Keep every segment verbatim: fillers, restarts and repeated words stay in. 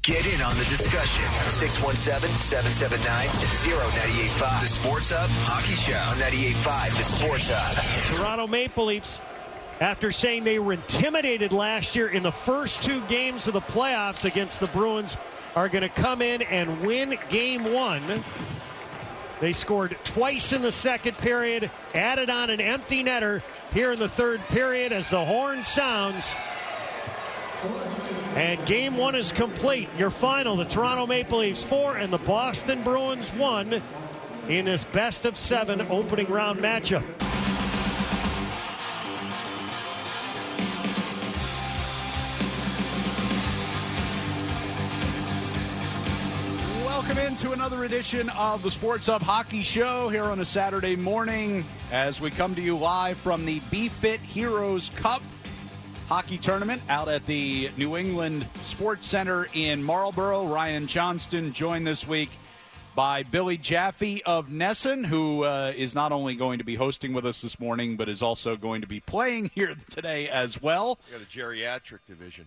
Get in on the discussion. six one seven, seven seven nine, zero nine eight five. The Sports Hub Hockey Show. ninety-eight point five, The Sports Hub. Toronto Maple Leafs, after saying they were intimidated last year in the first two games of the playoffs against the Bruins, are going to come in and win game one. They scored twice in the second period, added on an empty netter here in the third period as the horn sounds. And game one is complete. Your final, the Toronto Maple Leafs four and the Boston Bruins one in this best of seven opening round matchup. Welcome into another edition of the Sports Hub Hockey Show here on a Saturday morning as we come to you live from the B-Fit Heroes Cup hockey tournament out at the New England Sports Center in Marlborough. Ryan Johnston joined this week by Billy Jaffe of Nesson, who uh, is not only going to be hosting with us this morning, but is also going to be playing here today as well. We got a geriatric division.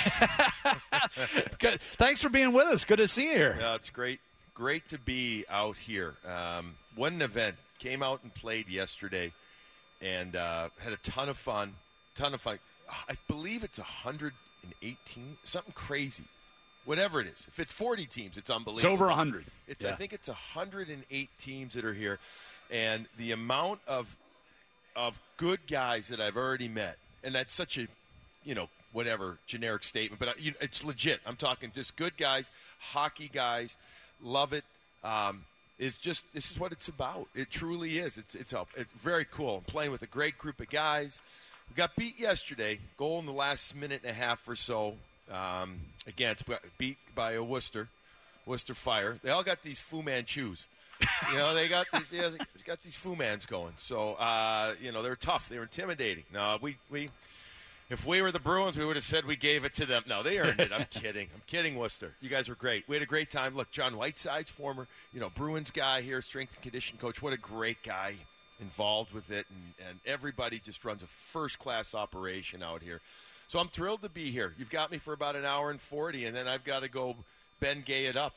Good. Thanks for being with us. Good to see you here. Yeah, it's great. Great to be out here. Um, what an event. Came out and played yesterday and uh, had a ton of fun. Ton of fun. I believe it's one hundred eighteen, something crazy. Whatever it is. If it's forty teams, it's unbelievable. It's over one hundred. It's, yeah. I think it's one hundred eight teams that are here. And the amount of of good guys that I've already met, and that's such a, you know, whatever, generic statement, but you know, it's legit. I'm talking just good guys, hockey guys, love it. Um, is just this is what it's about. It truly is. It's it's, a, it's very cool. I'm playing with a great group of guys. We got beat yesterday. Goal in the last minute and a half or so. Um, again, it's beat by a Worcester, Worcester Fire. They all got these Fu Manchus. You know, they got these, yeah, they got these Fu Mans going. So, uh, you know, they're tough. They're intimidating. No, we, we, if we were the Bruins, we would have said we gave it to them. No, they earned it. I'm kidding. I'm kidding, Worcester. You guys were great. We had a great time. Look, John Whiteside's former, you know, Bruins guy here, strength and condition coach. What a great guy involved with it, and, and everybody just runs a first-class operation out here. So I'm thrilled to be here. You've got me for about an hour and forty, and then I've got to go Ben Gay it up.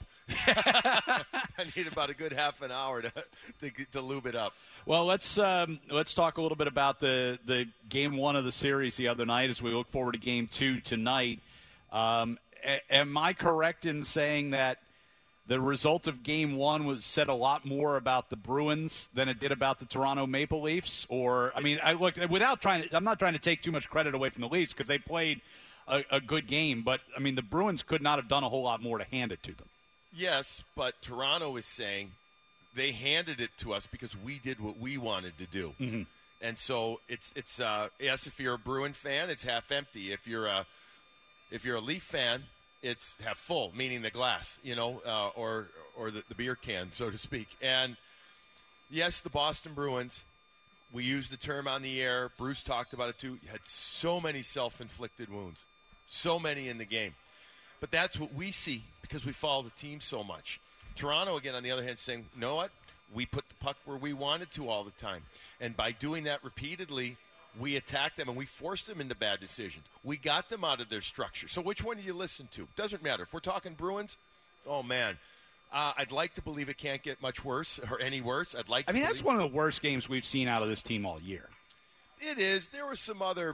I need about a good half an hour to, to to lube it up. Well, let's um, let's talk a little bit about the, the game one of the series the other night as we look forward to game two tonight. Um, a- am I correct in saying that the result of game one was said a lot more about the Bruins than it did about the Toronto Maple Leafs? Or, I mean, I look without trying to, I'm not trying to take too much credit away from the Leafs because they played a, a good game, but I mean, the Bruins could not have done a whole lot more to hand it to them. Yes, but Toronto is saying they handed it to us because we did what we wanted to do. Mm-hmm. And so it's, it's, uh, yes, if you're a Bruin fan, it's half empty. If you're a, if you're a Leaf fan, it's half full, meaning the glass, you know, uh, or or the, the beer can, so to speak. And, yes, the Boston Bruins, we used the term on the air. Bruce talked about it, too. Had so many self-inflicted wounds, so many in the game. But that's what we see because we follow the team so much. Toronto, again, on the other hand, saying, you know what? We put the puck where we wanted to all the time. And by doing that repeatedly, we attacked them, and we forced them into bad decisions. We got them out of their structure. So which one do you listen to? Doesn't matter. If we're talking Bruins, oh, man, uh, I'd like to believe it can't get much worse or any worse. I'd like to I mean, believe- that's one of the worst games we've seen out of this team all year. It is. There were some other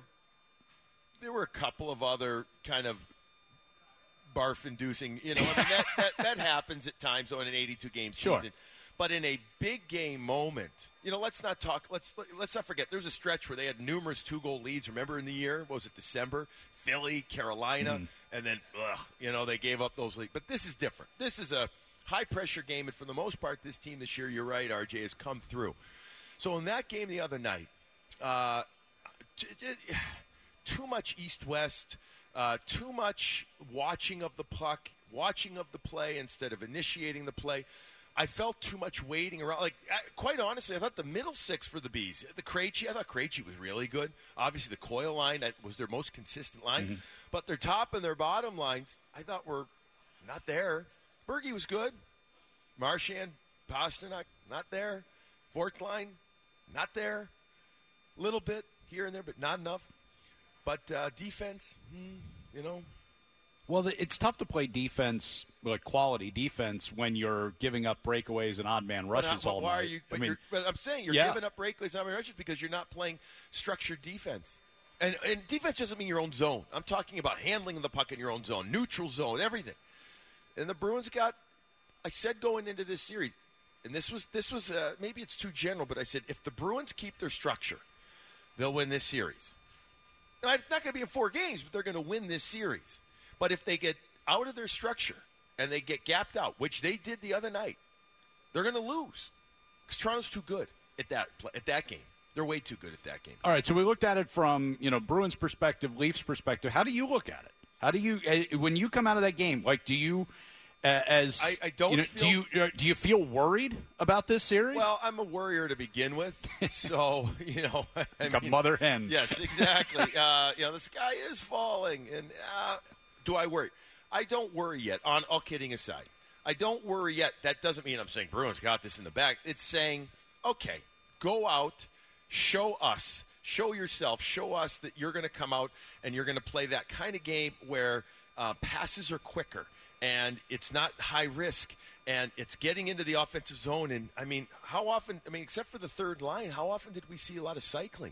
– there were a couple of other kind of barf-inducing – you know, I mean, that, that, that happens at times on an eighty-two game season. Sure. But in a big game moment, you know, let's not talk. Let's let's not forget. There's a stretch where they had numerous two-goal leads. Remember in the year, what was it December? Philly, Carolina, mm. and then ugh, you know they gave up those leads. But this is different. This is a high-pressure game, and for the most part, this team this year, you're right, R J, has come through. So in that game the other night, uh, t- t- too much East-West, uh, too much watching of the puck, watching of the play instead of initiating the play. I felt too much waiting around. Like, quite honestly, I thought the middle six for the Bees, the Krejci, I thought Krejci was really good. Obviously, the Coyle line that was their most consistent line. Mm-hmm. But their top and their bottom lines, I thought were not there. Berge was good. Marchand, Pasternak, not there. Fourth line, not there. A little bit here and there, but not enough. But uh, defense, hmm, you know, Well, the, it's tough to play defense, like quality defense, when you're giving up breakaways and odd man rushes but, all why night. Are you, but, I mean, you're, but I'm saying you're yeah. giving up breakaways and odd man rushes because you're not playing structured defense. And, and defense doesn't mean your own zone. I'm talking about handling the puck in your own zone, neutral zone, everything. And the Bruins got, I said going into this series, and this was, this was uh, maybe it's too general, but I said if the Bruins keep their structure, they'll win this series. And it's not going to be in four games, but they're going to win this series. But if they get out of their structure and they get gapped out, which they did the other night, they're going to lose because Toronto's too good at that at that game. They're way too good at that game. All right, so we looked at it from, you know, Bruins perspective, Leafs perspective. How do you look at it? How do you when you come out of that game? Like, do you uh, as I, I don't you know, feel, do you uh, do you feel worried about this series? Well, I'm a worrier to begin with, so you know, I like mean, a mother hen. Yes, exactly. uh, you know, the sky is falling, and uh, do I worry? I don't worry yet. On all kidding aside, I don't worry yet. That doesn't mean I'm saying Bruins got this in the bag. It's saying, okay, go out, show us, show yourself, show us that you're going to come out and you're going to play that kind of game where uh, passes are quicker and it's not high risk and it's getting into the offensive zone. And I mean, how often? I mean, except for the third line, how often did we see a lot of cycling?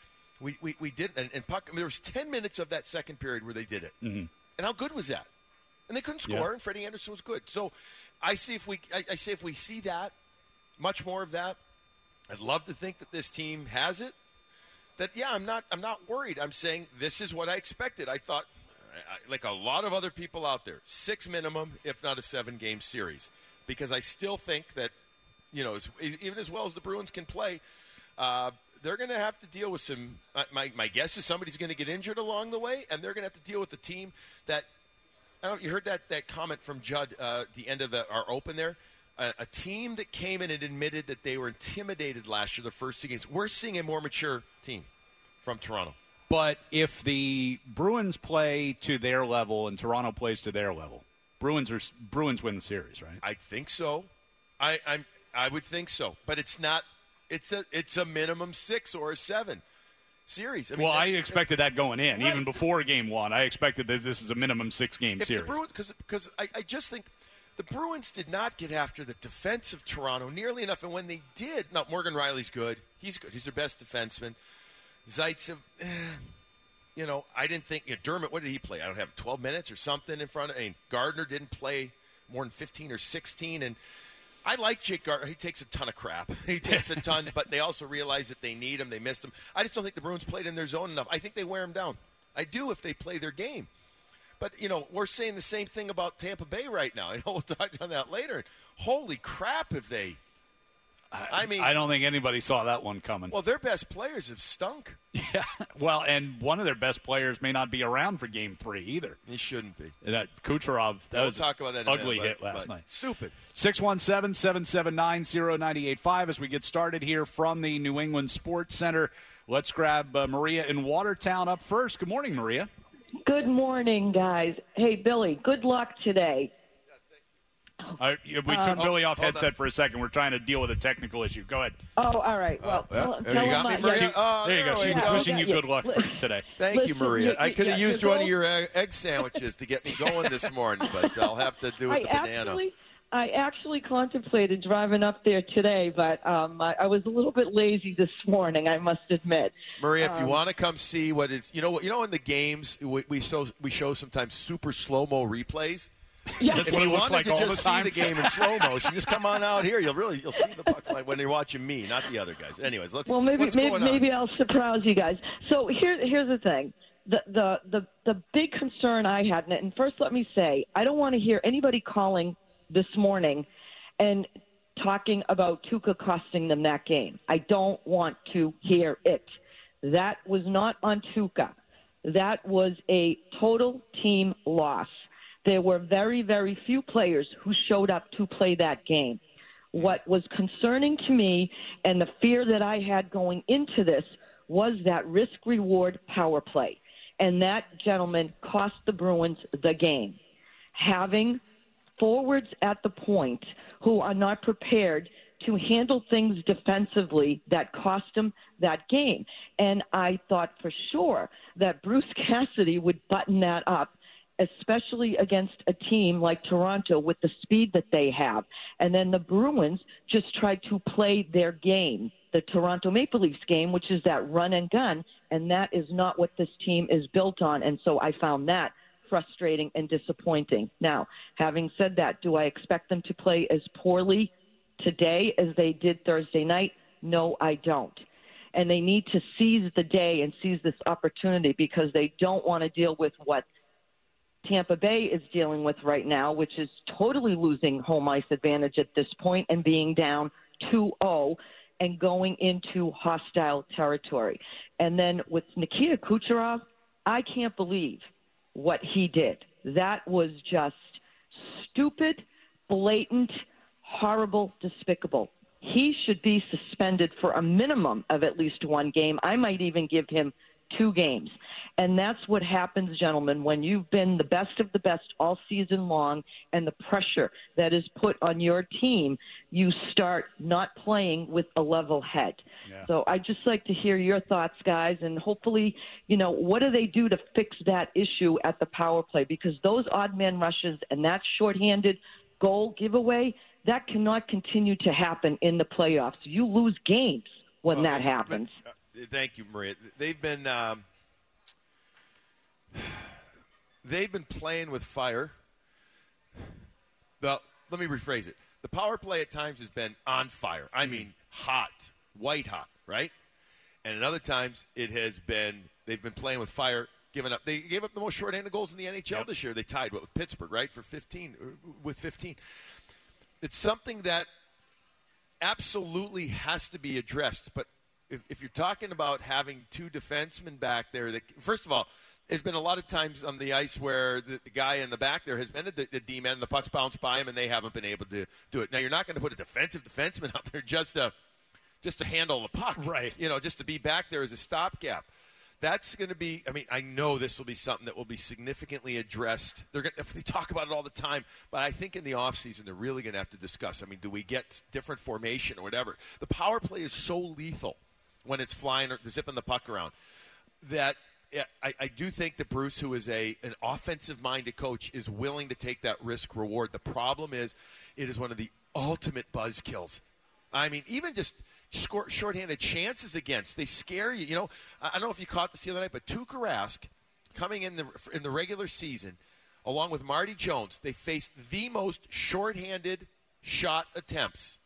We we, we did, and, and puck. I mean, there was ten minutes of that second period where they did it. Mm-hmm. And how good was that? And they couldn't score, Yeah. and Freddie Anderson was good. So I see if we, I, I say if we see that, much more of that, I'd love to think that this team has it. That yeah, I'm not, I'm not worried. I'm saying this is what I expected. I thought, I, like a lot of other people out there, six minimum, if not a seven-game series, because I still think that, you know, as, even as well as the Bruins can play, uh, they're going to have to deal with some. Uh, my my guess is somebody's going to get injured along the way, and they're going to have to deal with a team that. I don't know, you heard that, that comment from Judd uh, at the end of the, our open there? A, a team that came in and admitted that they were intimidated last year, the first two games. We're seeing a more mature team from Toronto. But if the Bruins play to their level and Toronto plays to their level, Bruins are Bruins win the series, right? I think so. I I'm I would think so, but it's not. It's a it's a minimum six or a seven series. I mean, well, I expected that going in, right. even before game one. I expected that this is a minimum six-game if series. The Bruins, because because I, I just think the Bruins did not get after the defense of Toronto nearly enough, and when they did, now Morgan Riley's good. He's good. He's their best defenseman. Zaitsev, eh, you know, I didn't think you know, Dermott. What did he play? I don't have twelve minutes or something in front of. I mean, Gardner didn't play more than fifteen or sixteen, and I like Jake Gardner. He takes a ton of crap. He takes a ton, but they also realize that they need him. They missed him. I just don't think the Bruins played in their zone enough. I think they wear him down. I do if they play their game. But, you know, we're saying the same thing about Tampa Bay right now. I know we'll talk on that later. Holy crap if they – I mean – I don't think anybody saw that one coming. Well, their best players have stunk. Yeah. Well, and one of their best players may not be around for game three either. He shouldn't be. And that Kucherov, that we'll was talk about that in ugly a minute, hit but, last but night. Stupid. six one seven, seven seven nine, zero nine eight five as we get started here from the New England Sports Center. Let's grab uh, Maria in Watertown up first. Good morning, Maria. Good morning, guys. Hey, Billy, good luck today. Uh, we took Um, Billy off hold headset on. for a second. We're trying to deal with a technical issue. Go ahead. Oh, all right. Well, Oh, yeah. tell- There tell you got them me, I- Maria. yeah. Oh, There you go. there She we was go. wishing you Yeah. good luck for today. Thank you, Listen, Maria. you- I could have yeah, used you're one of both- your egg egg sandwiches to get me going this morning, but I'll have to do it I with the banana. actually, I actually contemplated driving up there today, but um, I, I was a little bit lazy this morning, I must admit. Maria, if you Um, want to come see what is, you know, what you know, in the games we, we show we show sometimes super slow mo replays. Yeah. That's If what you it looks wanted like to all just the time. see the game in slow motion, just come on out here. You'll really you'll see the puck fly when you're watching me, not the other guys. Anyways, let's. Well, maybe what's maybe, going on? maybe I'll surprise you guys. So here, here's the thing. The, the the the big concern I had, and first let me say, I don't want to hear anybody calling this morning and talking about Tuukka costing them that game. I don't want to hear it. That was not on Tuukka. That was a total team loss. There were very, very few players who showed up to play that game. What was concerning to me and the fear that I had going into this was that risk-reward power play. And that, gentleman, cost the Bruins the game. Having forwards at the point who are not prepared to handle things defensively that cost them that game. And I thought for sure that Bruce Cassidy would button that up especially against a team like Toronto with the speed that they have. And then the Bruins just tried to play their game, the Toronto Maple Leafs game, which is that run and gun, and that is not what this team is built on. And so I found that frustrating and disappointing. Now, having said that, do I expect them to play as poorly today as they did Thursday night? No, I don't. And they need to seize the day and seize this opportunity because they don't want to deal with what Tampa Bay is dealing with right now, which is totally losing home ice advantage at this point and being down two oh and going into hostile territory. And then with Nikita Kucherov, I can't believe what he did. That was just stupid, blatant, horrible, despicable. He should be suspended for a minimum of at least one game. I might even give him two games. And that's what happens, gentlemen, when you've been the best of the best all season long and the pressure that is put on your team, you start not playing with a level head. Yeah. So I'd just like to hear your thoughts, guys, and hopefully, you know, what do they do to fix that issue at the power play? Because those odd man rushes and that shorthanded goal giveaway, that cannot continue to happen in the playoffs. You lose games when well, that happens. But, uh, Thank you, Maria. They've been um, they've been playing with fire. Well, let me rephrase it. The power play at times has been on fire. I mean, hot, white hot, right? And at other times it has been they've been playing with fire, giving up. They gave up the most shorthanded goals in the N H L yep. this year. They tied with Pittsburgh, right, for fifteen with fifteen. It's something that absolutely has to be addressed, but If, if you're talking about having two defensemen back there, that, first of all, there's been a lot of times on the ice where the, the guy in the back there has been the, the D-man and the puck's bounced by him and they haven't been able to do it. Now, you're not going to put a defensive defenseman out there just to, just to handle the puck. Right. You know, just to be back there as a stopgap. That's going to be, I mean, I know this will be something that will be significantly addressed. They're going to, they talk about it all the time, but I think in the offseason they're really going to have to discuss. I mean, do we get different formation or whatever? The power play is so lethal when it's flying or zipping the puck around, that I, I do think that Bruce, who is a an offensive-minded coach, is willing to take that risk-reward. The problem is it is one of the ultimate buzzkills. I mean, even just score, shorthanded chances against, they scare you. You know, I don't know if you caught this the other night, but Tuukka Rask, coming in the in the regular season, along with Marty Jones, they faced the most shorthanded shot attempts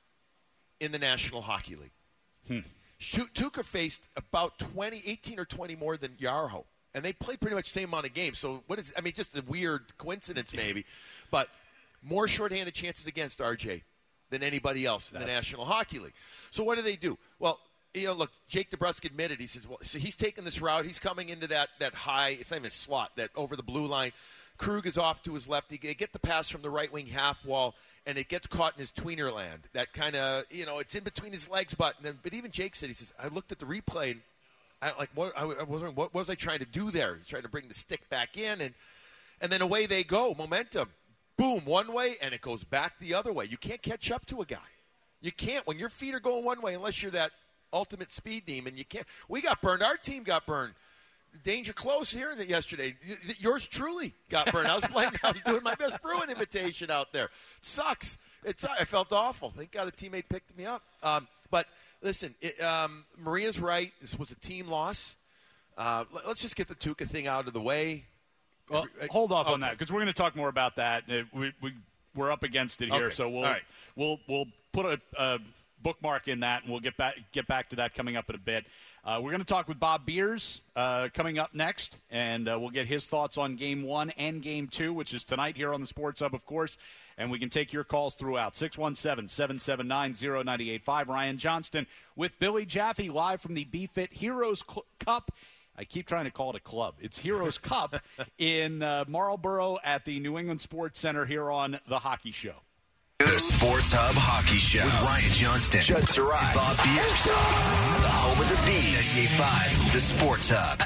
in the National Hockey League. Hmm. Tuukka faced about twenty, eighteen or twenty more than Yarho, and they played pretty much the same amount of games. So what is? I mean, just a weird coincidence maybe, but more shorthanded chances against R J than anybody else in That's... the National Hockey League. So what do they do? Well, you know, look, Jake DeBrusk admitted. He says, well, so he's taking this route. He's coming into that that high. It's not even a slot. That over the blue line. Krug is off to his left. They get the pass from the right wing half wall, and it gets caught in his tweener land. That kind of, you know, it's in between his legs. But but even Jake said, he says, I looked at the replay, and I like what I was wondering, what was I trying to do there? He's trying to bring the stick back in, and and then away they go. Momentum, boom, one way, and it goes back the other way. You can't catch up to a guy. You can't when your feet are going one way unless you're that ultimate speed demon. You can't. We got burned. Our team got burned. Danger close here yesterday. Yours truly got burned. I was playing. I was doing my best Bruin imitation out there. It sucks. It's. I felt awful. Thank God a teammate picked me up. Um, but listen, it, um, Maria's right. This was a team loss. Uh, let, let's just get the Tuukka thing out of the way. Well, hold off okay. on that because we're going to talk more about that. We, we we're up against it here, okay. so we'll right. we'll we'll put a. a bookmark in that, and we'll get back get back to that coming up in a bit. Uh, we're going to talk with Bob Beers uh, coming up next, and uh, we'll get his thoughts on Game one and Game two, which is tonight here on the Sports Hub, of course, and we can take your calls throughout. six one seven, seven seven nine, zero nine eight five. Ryan Johnston with Billy Jaffe live from the B-Fit Heroes Cup. I keep trying to call it a club. It's Heroes Cup in uh, Marlboro at the New England Sports Center here on The Hockey Show. The Sports Hub Hockey Show with Ryan Johnston, Judd Sarai, Bob Beers, the home of the Bees, ninety-eight point five, the Sports Hub.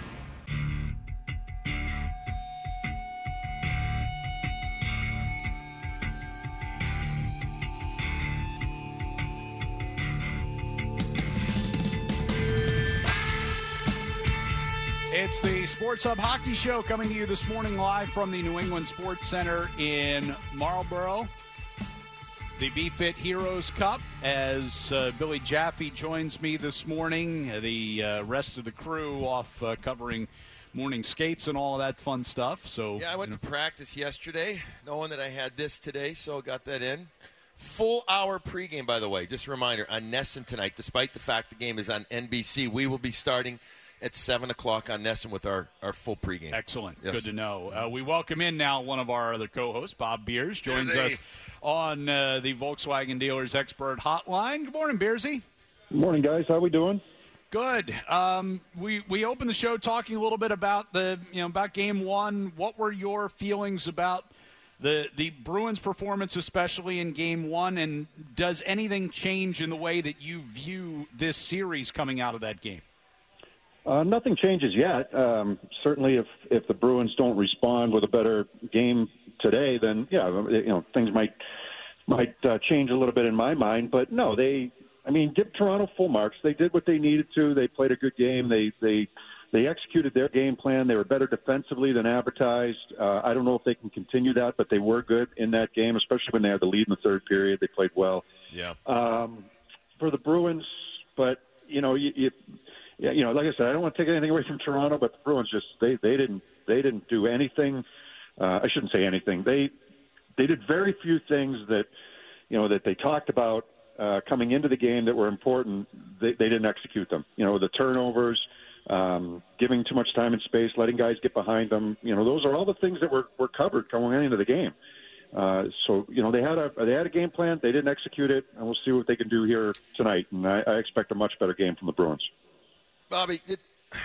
It's the Sports Hub Hockey Show coming to you this morning live from the New England Sports Center in Marlboro. The B-Fit Heroes Cup as uh, Billy Jaffe joins me this morning. The uh, rest of the crew off uh, covering morning skates and all of that fun stuff. So yeah, I went you know. to practice yesterday, knowing that I had this today, so got that in. Full hour pregame, by the way. Just a reminder, on Nesson tonight, despite the fact the game is on N B C, we will be starting at seven o'clock on Nesson with our, our full pregame. Excellent. Yes. Good to know. Uh, we welcome in now one of our other co-hosts, Bob Beers, joins Beersy. us on uh, the Volkswagen Dealers Expert Hotline. Good morning, Beersy. Good morning, guys. How we doing? Good. Um, we we opened the show talking a little bit about the you know about Game One. What were your feelings about the the Bruins' performance, especially in Game One? And does anything change in the way that you view this series coming out of that game? Uh, nothing changes yet. Um, certainly, if if the Bruins don't respond with a better game today, then yeah, you know things might might uh, change a little bit in my mind. But no, they. I mean, give Toronto full marks. They did what they needed to. They played a good game. They they they executed their game plan. They were better defensively than advertised. Uh, I don't know if they can continue that, but they were good in that game, especially when they had the lead in the third period. They played well. Yeah. Um, for the Bruins, but you know, you, you yeah, you know, like I said, I don't want to take anything away from Toronto, but the Bruins just they they didn't they didn't do anything. Uh, I shouldn't say anything. They they did very few things that you know that they talked about. Uh, coming into the game that were important, they, they didn't execute them. You know, the turnovers, um, giving too much time and space, letting guys get behind them. You know, those are all the things that were, were covered going into the game. Uh, so, you know, they had a they had a game plan. They didn't execute it, and we'll see what they can do here tonight. And I, I expect a much better game from the Bruins. Bobby, it,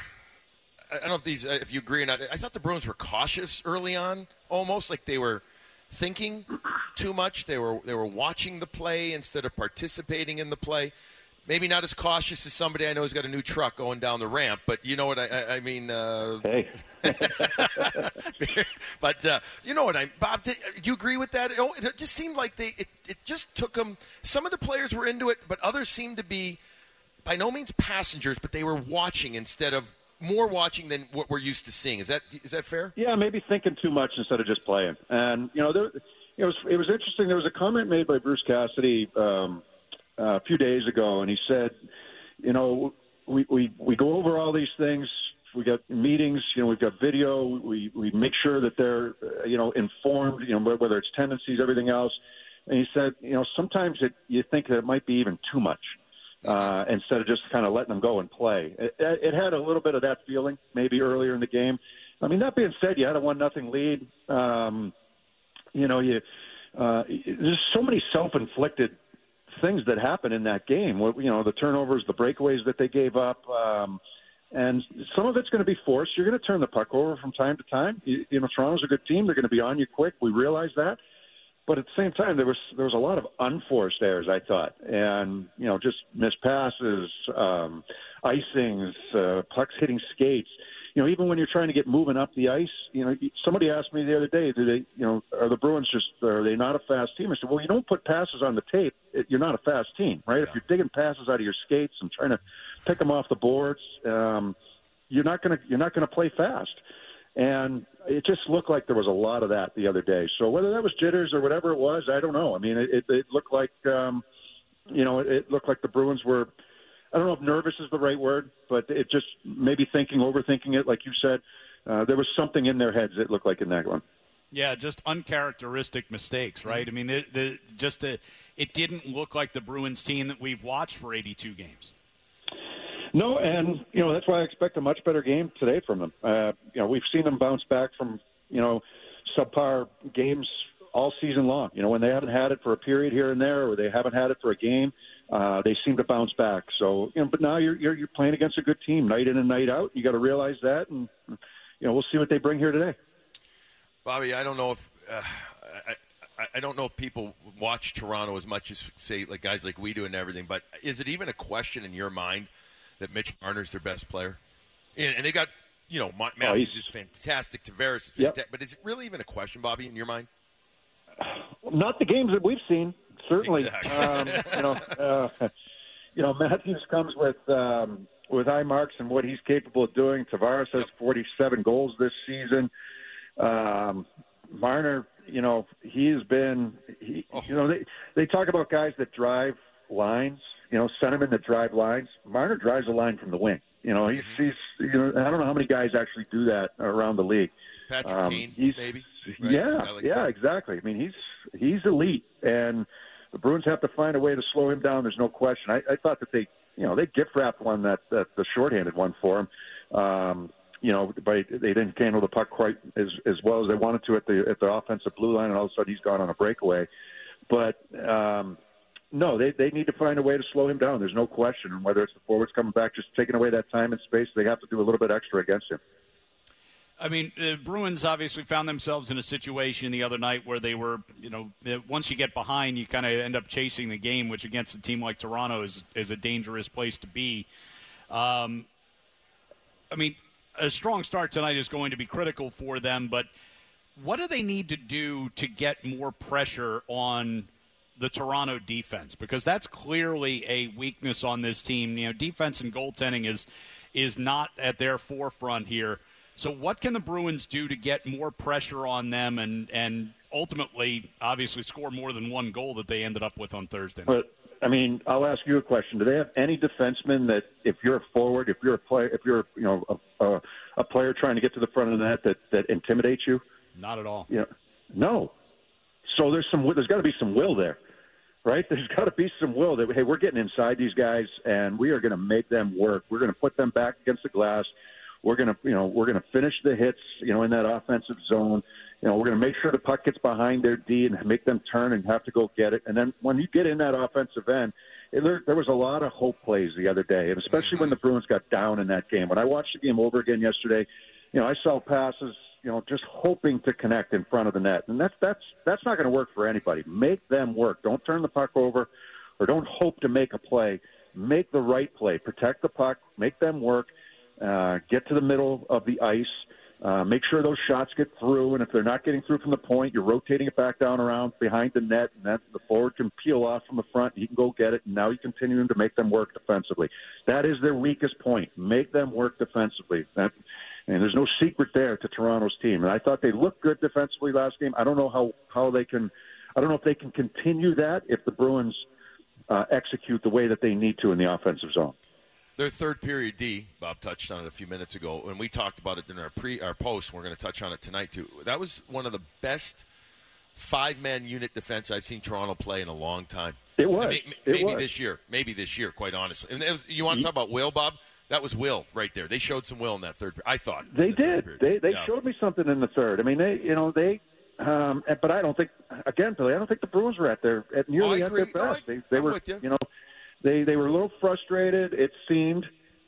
I don't know if these if you agree or not. I thought the Bruins were cautious early on, almost like they were thinking too much. They were they were watching the play instead of participating in the play. Maybe not as cautious as somebody I know who's got a new truck going down the ramp, but you know what I, I, I mean. Uh, hey, but uh, you know what I, Bob? Did, do you agree with that? It, it just seemed like they it, it just took them. Some of the players were into it, but others seemed to be by no means passengers, but they were watching instead of. More watching than what we're used to seeing. Is that is that fair? Yeah, maybe thinking too much instead of just playing. And you know, there, it was it was interesting. There was a comment made by Bruce Cassidy um, a few days ago, and he said, you know, we, we we go over all these things. We got meetings. You know, we've got video. We we make sure that they're uh, you know informed. You know, whether it's tendencies, everything else. And he said, you know, sometimes it, you think that it might be even too much. Uh, instead of just kind of letting them go and play. It, it had a little bit of that feeling maybe earlier in the game. I mean, that being said, you had a one nothing lead. Um, you know, you uh, there's so many self-inflicted things that happen in that game. You know, the turnovers, the breakaways that they gave up, um, and some of it's going to be forced. You're going to turn the puck over from time to time. You, you know, Toronto's a good team. They're going to be on you quick. We realize that. But at the same time, there was there was a lot of unforced errors, I thought, and you know, just missed passes, um, icings, uh, pucks hitting skates. You know, even when you're trying to get moving up the ice, you know, somebody asked me the other day, do they, you know, are the Bruins just are they not a fast team? I said, well, you don't put passes on the tape, you're not a fast team, right? Yeah. If you're digging passes out of your skates and trying to pick them off the boards, um, you're not gonna you're not gonna play fast. And it just looked like there was a lot of that the other day. So whether that was jitters or whatever it was, I don't know. I mean, it, it looked like, um, you know, it, it looked like the Bruins were, I don't know if nervous is the right word, but it just maybe thinking, overthinking it, like you said. Uh, there was something in their heads, it looked like, in that one. Yeah, just uncharacteristic mistakes, right? Mm-hmm. I mean, the, the, just the, it didn't look like the Bruins team that we've watched for eighty-two games. No, and, you know, that's why I expect a much better game today from them. Uh, you know, we've seen them bounce back from, you know, subpar games all season long. You know, when they haven't had it for a period here and there or they haven't had it for a game, uh, they seem to bounce back. So, you know, but now you're, you're, you're playing against a good team night in and night out. You got to realize that, and, you know, we'll see what they bring here today. Bobby, I don't know if uh, I, I don't know if people watch Toronto as much as, say, like guys like we do and everything, but is it even a question in your mind that Mitch Marner's their best player? And, and they got, you know, Matthews oh, is fantastic, Tavares is fantastic. Yep. But is it really even a question, Bobby, in your mind? Not the games that we've seen, certainly. Exactly. um, you know, uh, you know, Matthews comes with um, with Imarks and what he's capable of doing. Tavares has forty-seven goals this season. Um, Marner, you know, he has been, he, oh. you know, they, they talk about guys that drive lines, you know, centermen that drive lines. Marner drives a line from the wing. You know, he's, he's you know, I don't know how many guys actually do that around the league. Patrick um, Kane, maybe. Right? Yeah, like yeah, that. exactly. I mean, he's he's elite, and the Bruins have to find a way to slow him down. There's no question. I, I thought that they, you know, they gift wrapped one that, that the shorthanded one for him. Um, you know, but they didn't handle the puck quite as as well as they wanted to at the at the offensive blue line, and all of a sudden he's gone on a breakaway. But um, no, they they need to find a way to slow him down. There's no question. And whether it's the forwards coming back, just taking away that time and space, they have to do a little bit extra against him. I mean, the Bruins obviously found themselves in a situation the other night where they were, you know, once you get behind, you kind of end up chasing the game, which against a team like Toronto is is a dangerous place to be. Um, I mean, a strong start tonight is going to be critical for them, but what do they need to do to get more pressure on the Toronto defense? Because that's clearly a weakness on this team. You know, defense and goaltending is is not at their forefront here. So what can the Bruins do to get more pressure on them and, and ultimately, obviously, score more than one goal that they ended up with on Thursday night? But, I mean, I'll ask you a question. Do they have any defensemen that, if you're a forward, if you're a player, if you're you know a, a, a player trying to get to the front of the net, that, that intimidates you? Not at all. Yeah, no. So there's some. There's got to be some will there, right? There's got to be some will that hey, we're getting inside these guys and we are going to make them work. We're going to put them back against the glass. We're going to, you know, we're going to finish the hits, you know, in that offensive zone. You know, we're going to make sure the puck gets behind their D and make them turn and have to go get it. And then when you get in that offensive end, it, there, there was a lot of hope plays the other day, and especially when the Bruins got down in that game. When I watched the game over again yesterday, you know, I saw passes, you know, just hoping to connect in front of the net. And that's, that's, that's not going to work for anybody. Make them work. Don't turn the puck over or don't hope to make a play. Make the right play. Protect the puck. Make them work. Uh, get to the middle of the ice, uh, make sure those shots get through, and if they're not getting through from the point, you're rotating it back down around behind the net, and that the forward can peel off from the front, and he can go get it, and now you continue to make them work defensively. That is their weakest point. Make them work defensively. That, and there's no secret there to Toronto's team. And I thought they looked good defensively last game. I don't know how, how they can – I don't know if they can continue that if the Bruins uh, execute the way that they need to in the offensive zone. Their third period D, Bob touched on it a few minutes ago, and we talked about it in our pre our post. We're going to touch on it tonight too. That was one of the best five-man unit defense I've seen Toronto play in a long time. It was. Maybe, it maybe was. this year. Maybe this year, quite honestly. And was, you want to talk about will, Bob? That was will right there. They showed some will in that third period. I thought they the did. They they yeah. showed me something in the third. I mean, they you know they. Um, but I don't think again, Billy. I don't think the Bruins were at their at nearly oh, at their best. No, I, they they I'm were with you. you know they they were a little frustrated. It seemed.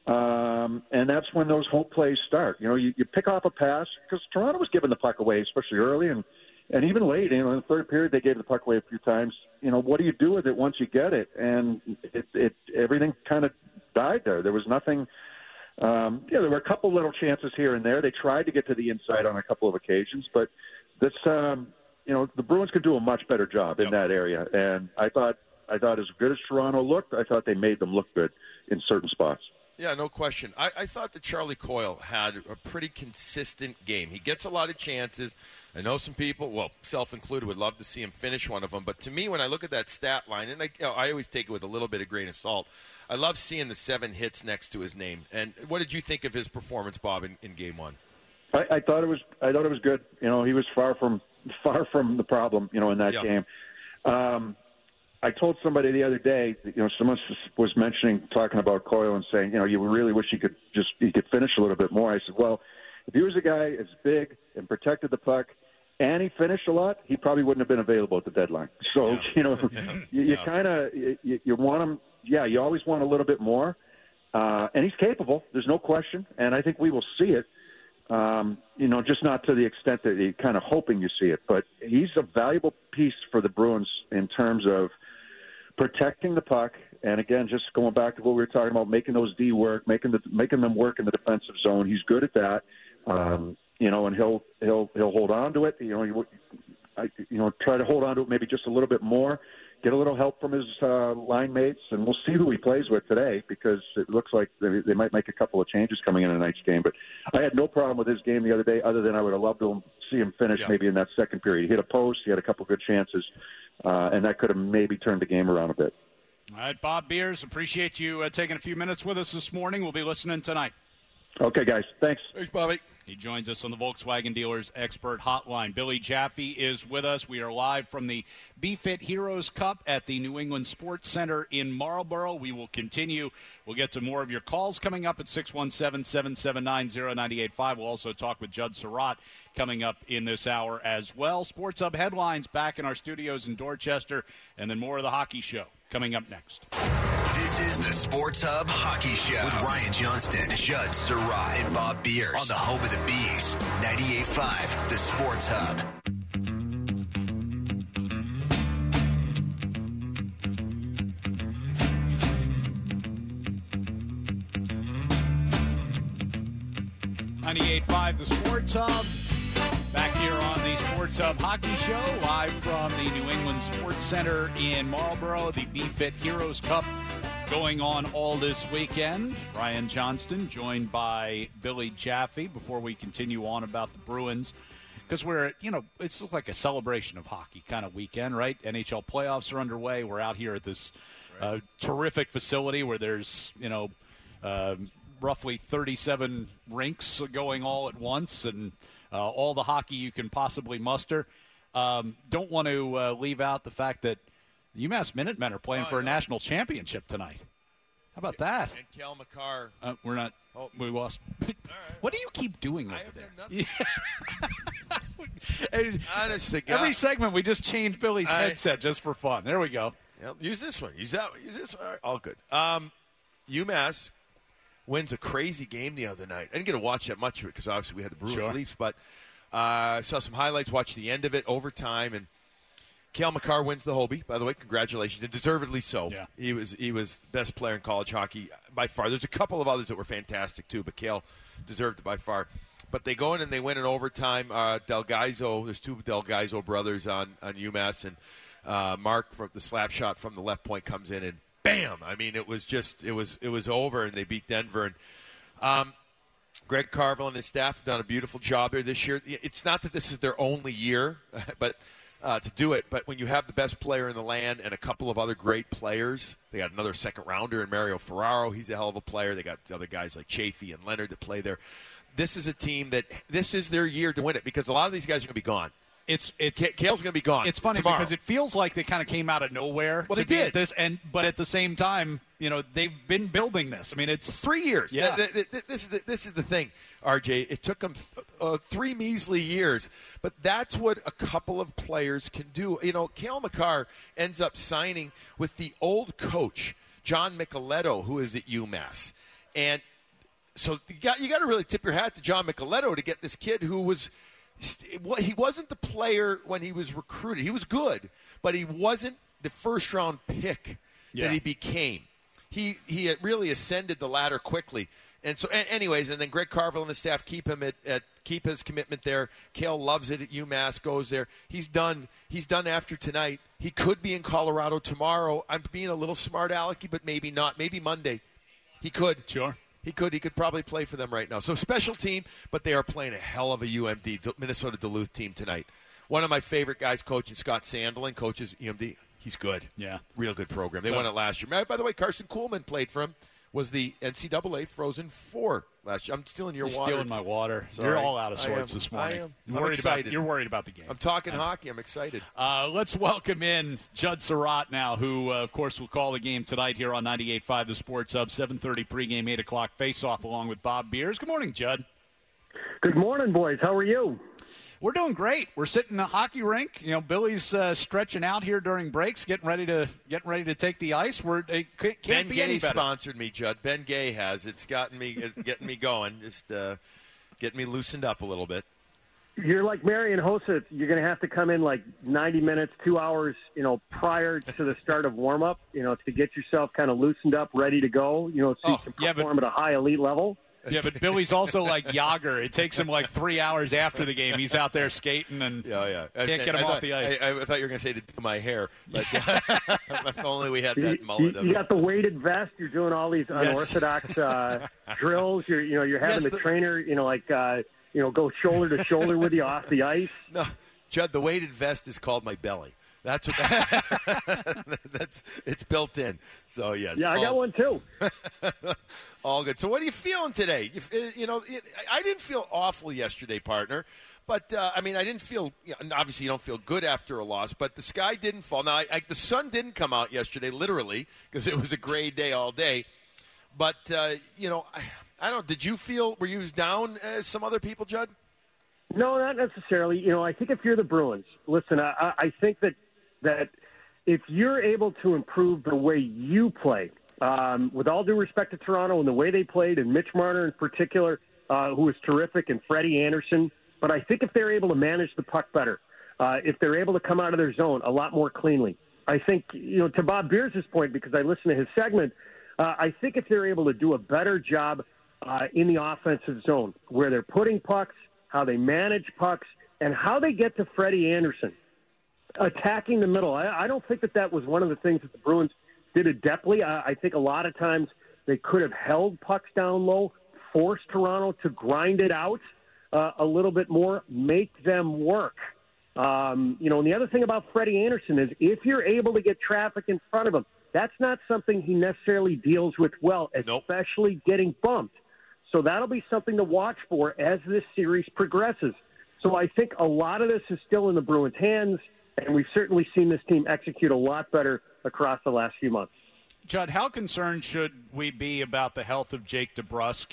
Um, and that's when those hope plays start. You know, you, you pick off a pass because Toronto was giving the puck away, especially early and, and even late. You know, in the third period, they gave the puck away a few times. You know, what do you do with it once you get it? And it, it everything kind of died there. There was nothing. Um, yeah, there were a couple little chances here and there. They tried to get to the inside on a couple of occasions, but this, um, you know, the Bruins could do a much better job in yep. that area. And I thought, I thought as good as Toronto looked, I thought they made them look good in certain spots. Yeah, no question. I, I thought that Charlie Coyle had a pretty consistent game. He gets a lot of chances. I know some people, well, self-included, would love to see him finish one of them. But to me, when I look at that stat line, and I, you know, I always take it with a little bit of grain of salt, I love seeing the seven hits next to his name. And what did you think of his performance, Bob, in, in Game One? I, I thought it was. I thought it was good. You know, he was far from far from the problem. You know, in that yeah. game. Um, I told somebody the other day, you know, someone was mentioning, talking about Coyle and saying, you know, you really wish he could just, he could finish a little bit more. I said, well, if he was a guy as big and protected the puck and he finished a lot, he probably wouldn't have been available at the deadline. So, yeah. you know, yeah. you, you yeah. kind of, you, you want him, yeah, you always want a little bit more. Uh, and he's capable. There's no question. And I think we will see it. Um, you know, just not to the extent that you're kind of hoping you see it, but he's a valuable piece for the Bruins in terms of protecting the puck, and again, just going back to what we were talking about, making those D work, making the making them work in the defensive zone. He's good at that, um, you know, and he'll he'll he'll hold on to it. You know, I, you know, try to hold on to it maybe just a little bit more, get a little help from his uh, line mates, and we'll see who he plays with today because it looks like they, they might make a couple of changes coming in tonight's game. But I had no problem with his game the other day, other than I would have loved to see him finish yeah. maybe in that second period. He hit a post, he had a couple good chances, uh, and that could have maybe turned the game around a bit. All right, Bob Beers, appreciate you uh, taking a few minutes with us this morning. We'll be listening tonight. Okay, guys. Thanks. Thanks, Bobby. He joins us on the Volkswagen Dealers Expert Hotline. Billy Jaffe is with us. We are live from the B-Fit Heroes Cup at the New England Sports Center in Marlboro. We will continue. We'll get to more of your calls coming up at six one seven, seven seven nine, zero nine eight five. We'll also talk with Judd Surratt coming up in this hour as well. Sports Hub headlines back in our studios in Dorchester, and then more of the hockey show coming up next. This is the Sports Hub Hockey Show with Ryan Johnston, Judd Surratt, and Bob Beers on the home of the Bees, ninety-eight point five, the Sports Hub. ninety-eight point five, the Sports Hub. Back here on the Sports Hub Hockey Show, live from the New England Sports Center in Marlboro, the B-Fit Heroes Cup going on all this weekend. Ryan Johnston joined by Billy Jaffe before we continue on about the Bruins, because we're, you know, it's like a celebration of hockey kind of weekend, right? N H L playoffs are underway. We're out here at this uh, terrific facility where there's, you know, uh, roughly thirty-seven rinks going all at once, and Uh, all the hockey you can possibly muster. Um, don't want to uh, leave out the fact that UMass Minutemen are playing oh, for a no. national championship tonight. How about that? And Cale Makar. Uh, we're not. Oh. We lost. Right. What do you keep doing over I have there? Done nothing. Honestly, every segment we just change Billy's I, headset just for fun. There we go. Yep, use this one. Use that one. Use this one. All, right, all good. Um, UMass wins a crazy game the other night. I didn't get to watch that much of it because obviously we had the Bruins sure. Leafs, but I uh, saw some highlights, watched the end of it, overtime, and Cale Makar wins the Hobie, by the way. Congratulations, and deservedly so. Yeah. He was he was best player in college hockey by far. There's a couple of others that were fantastic too, but Cale deserved it by far. But they go in and they win in overtime. Uh, Del Gaizo, there's two Del Gaizo brothers on, on UMass, and uh, Mark from the slap shot from the left point comes in and bam! I mean, it was just it was it was over, and they beat Denver. And um, Greg Carvel and his staff have done a beautiful job there this year. It's not that this is their only year, but uh, to do it. But when you have the best player in the land and a couple of other great players, they got another second rounder in Mario Ferraro. He's a hell of a player. They got other guys like Chafee and Leonard that play there. This is a team that this is their year to win it because a lot of these guys are going to be gone. It's it's Cale's going to be gone. It's funny tomorrow. because it feels like they kind of came out of nowhere. Well, to they did this, and but at the same time, you know, they've been building this. I mean, it's three years. Yeah. Th- th- th- this is the, this is the thing, R J. It took them th- uh, three measly years, but that's what a couple of players can do. You know, Cale Makar ends up signing with the old coach John Micheletto, who is at UMass, and so you got you got to really tip your hat to John Micheletto to get this kid who was. He wasn't the player when he was recruited. He was good, but he wasn't the first-round pick yeah. that he became. He he had really ascended the ladder quickly. And so, anyways, and then Greg Carvel and his staff keep him at, at keep his commitment there. Cale loves it at UMass, goes there. He's done. He's done after tonight. He could be in Colorado tomorrow. I'm being a little smart alecky, but maybe not. Maybe Monday. He could. Sure. He could. He could probably play for them right now. So special team, but they are playing a hell of a U M D, Minnesota Duluth team tonight. One of my favorite guys coaching, Scott Sandlin, coaches U M D. He's good. Yeah. Real good program. They so, won it last year. By the way, Carson Kuhlman played for him, was the N C double A Frozen Four last year. I'm stealing your You're water. stealing my water. Sorry. You're all out of sorts I am, this morning. I am. You're I'm worried excited. About, you're worried about the game. I'm talking I'm, hockey. I'm excited. Uh, let's welcome in Judd Surratt now, who, uh, of course, will call the game tonight here on ninety-eight point five The Sports Hub, seven thirty pregame, eight o'clock face-off, along with Bob Beers. Good morning, Judd. Good morning, boys. How are you? We're doing great. We're sitting in a hockey rink. You know, Billy's uh, stretching out here during breaks, getting ready to getting ready to take the ice. We're it can't Ben be Gay any better. sponsored me, Judd. Ben Gay has. It's gotten me, it's getting me going. Just uh, getting me loosened up a little bit. You're like Marian Hossa. You're going to have to come in like ninety minutes, two hours, you know, prior to the start of warm up. You know, to get yourself kind of loosened up, ready to go. You know, so oh, you can yeah, perform but- at a high elite level. Yeah, but Billy's also like Yager. It takes him like three hours after the game. He's out there skating and yeah, yeah. can't I, get him I off thought, the ice. I, I thought you were going to say to do my hair, but if only we had that you, mullet. You, you got the weighted vest. You're doing all these Yes. unorthodox uh, drills. You're, you know, you're having Yes, the, the- trainer, you know, like, uh, you know, go shoulder to shoulder with you off the ice. No, Judd, the weighted vest is called my belly. That's what that, that's it's built in. So yes, Yeah, I all, got one too. all good. So what are you feeling today? You, you know, it, I didn't feel awful yesterday, partner. But uh, I mean, I didn't feel. You know, obviously, you don't feel good after a loss. But the sky didn't fall. Now, I, I, the sun didn't come out yesterday, literally, because it was a gray day all day. But uh, you know, I, I don't. Did you feel? Were you as down as some other people, Judd? No, not necessarily. You know, I think if you're the Bruins, listen, I, I think that that if you're able to improve the way you play, um, with all due respect to Toronto and the way they played, and Mitch Marner in particular, uh, who was terrific, and Freddie Anderson, but I think if they're able to manage the puck better, uh, if they're able to come out of their zone a lot more cleanly, I think, you know, to Bob Beers' point, because I listened to his segment, uh, I think if they're able to do a better job uh, in the offensive zone, where they're putting pucks, how they manage pucks, and how they get to Freddie Anderson, attacking the middle. I, I don't think that that was one of the things that the Bruins did adeptly. I, I think a lot of times they could have held pucks down low, forced Toronto to grind it out uh, a little bit more, make them work. Um, you know, and the other thing about Freddie Anderson is if you're able to get traffic in front of him, that's not something he necessarily deals with well, especially nope. getting bumped. So that'll be something to watch for as this series progresses. So I think a lot of this is still in the Bruins' hands, and we've certainly seen this team execute a lot better across the last few months. Judd, how concerned should we be about the health of Jake DeBrusk?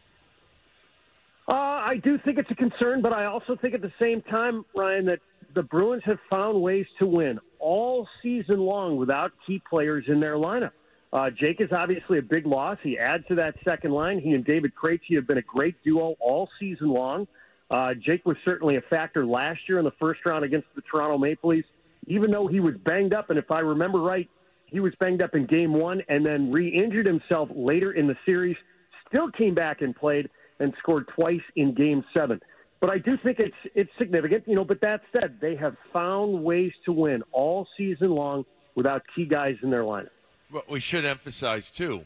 Uh, I do think it's a concern, but I also think at the same time, Ryan, that the Bruins have found ways to win all season long without key players in their lineup. Uh, Jake is obviously a big loss. He adds to that second line. He and David Krejci have been a great duo all season long. Uh, Jake was certainly a factor last year in the first round against the Toronto Maple Leafs, even though he was banged up. And if I remember right, he was banged up in game one and then re-injured himself later in the series, still came back and played and scored twice in game seven. But I do think it's it's significant, you know, but that said, they have found ways to win all season long without key guys in their lineup. What we should emphasize, too,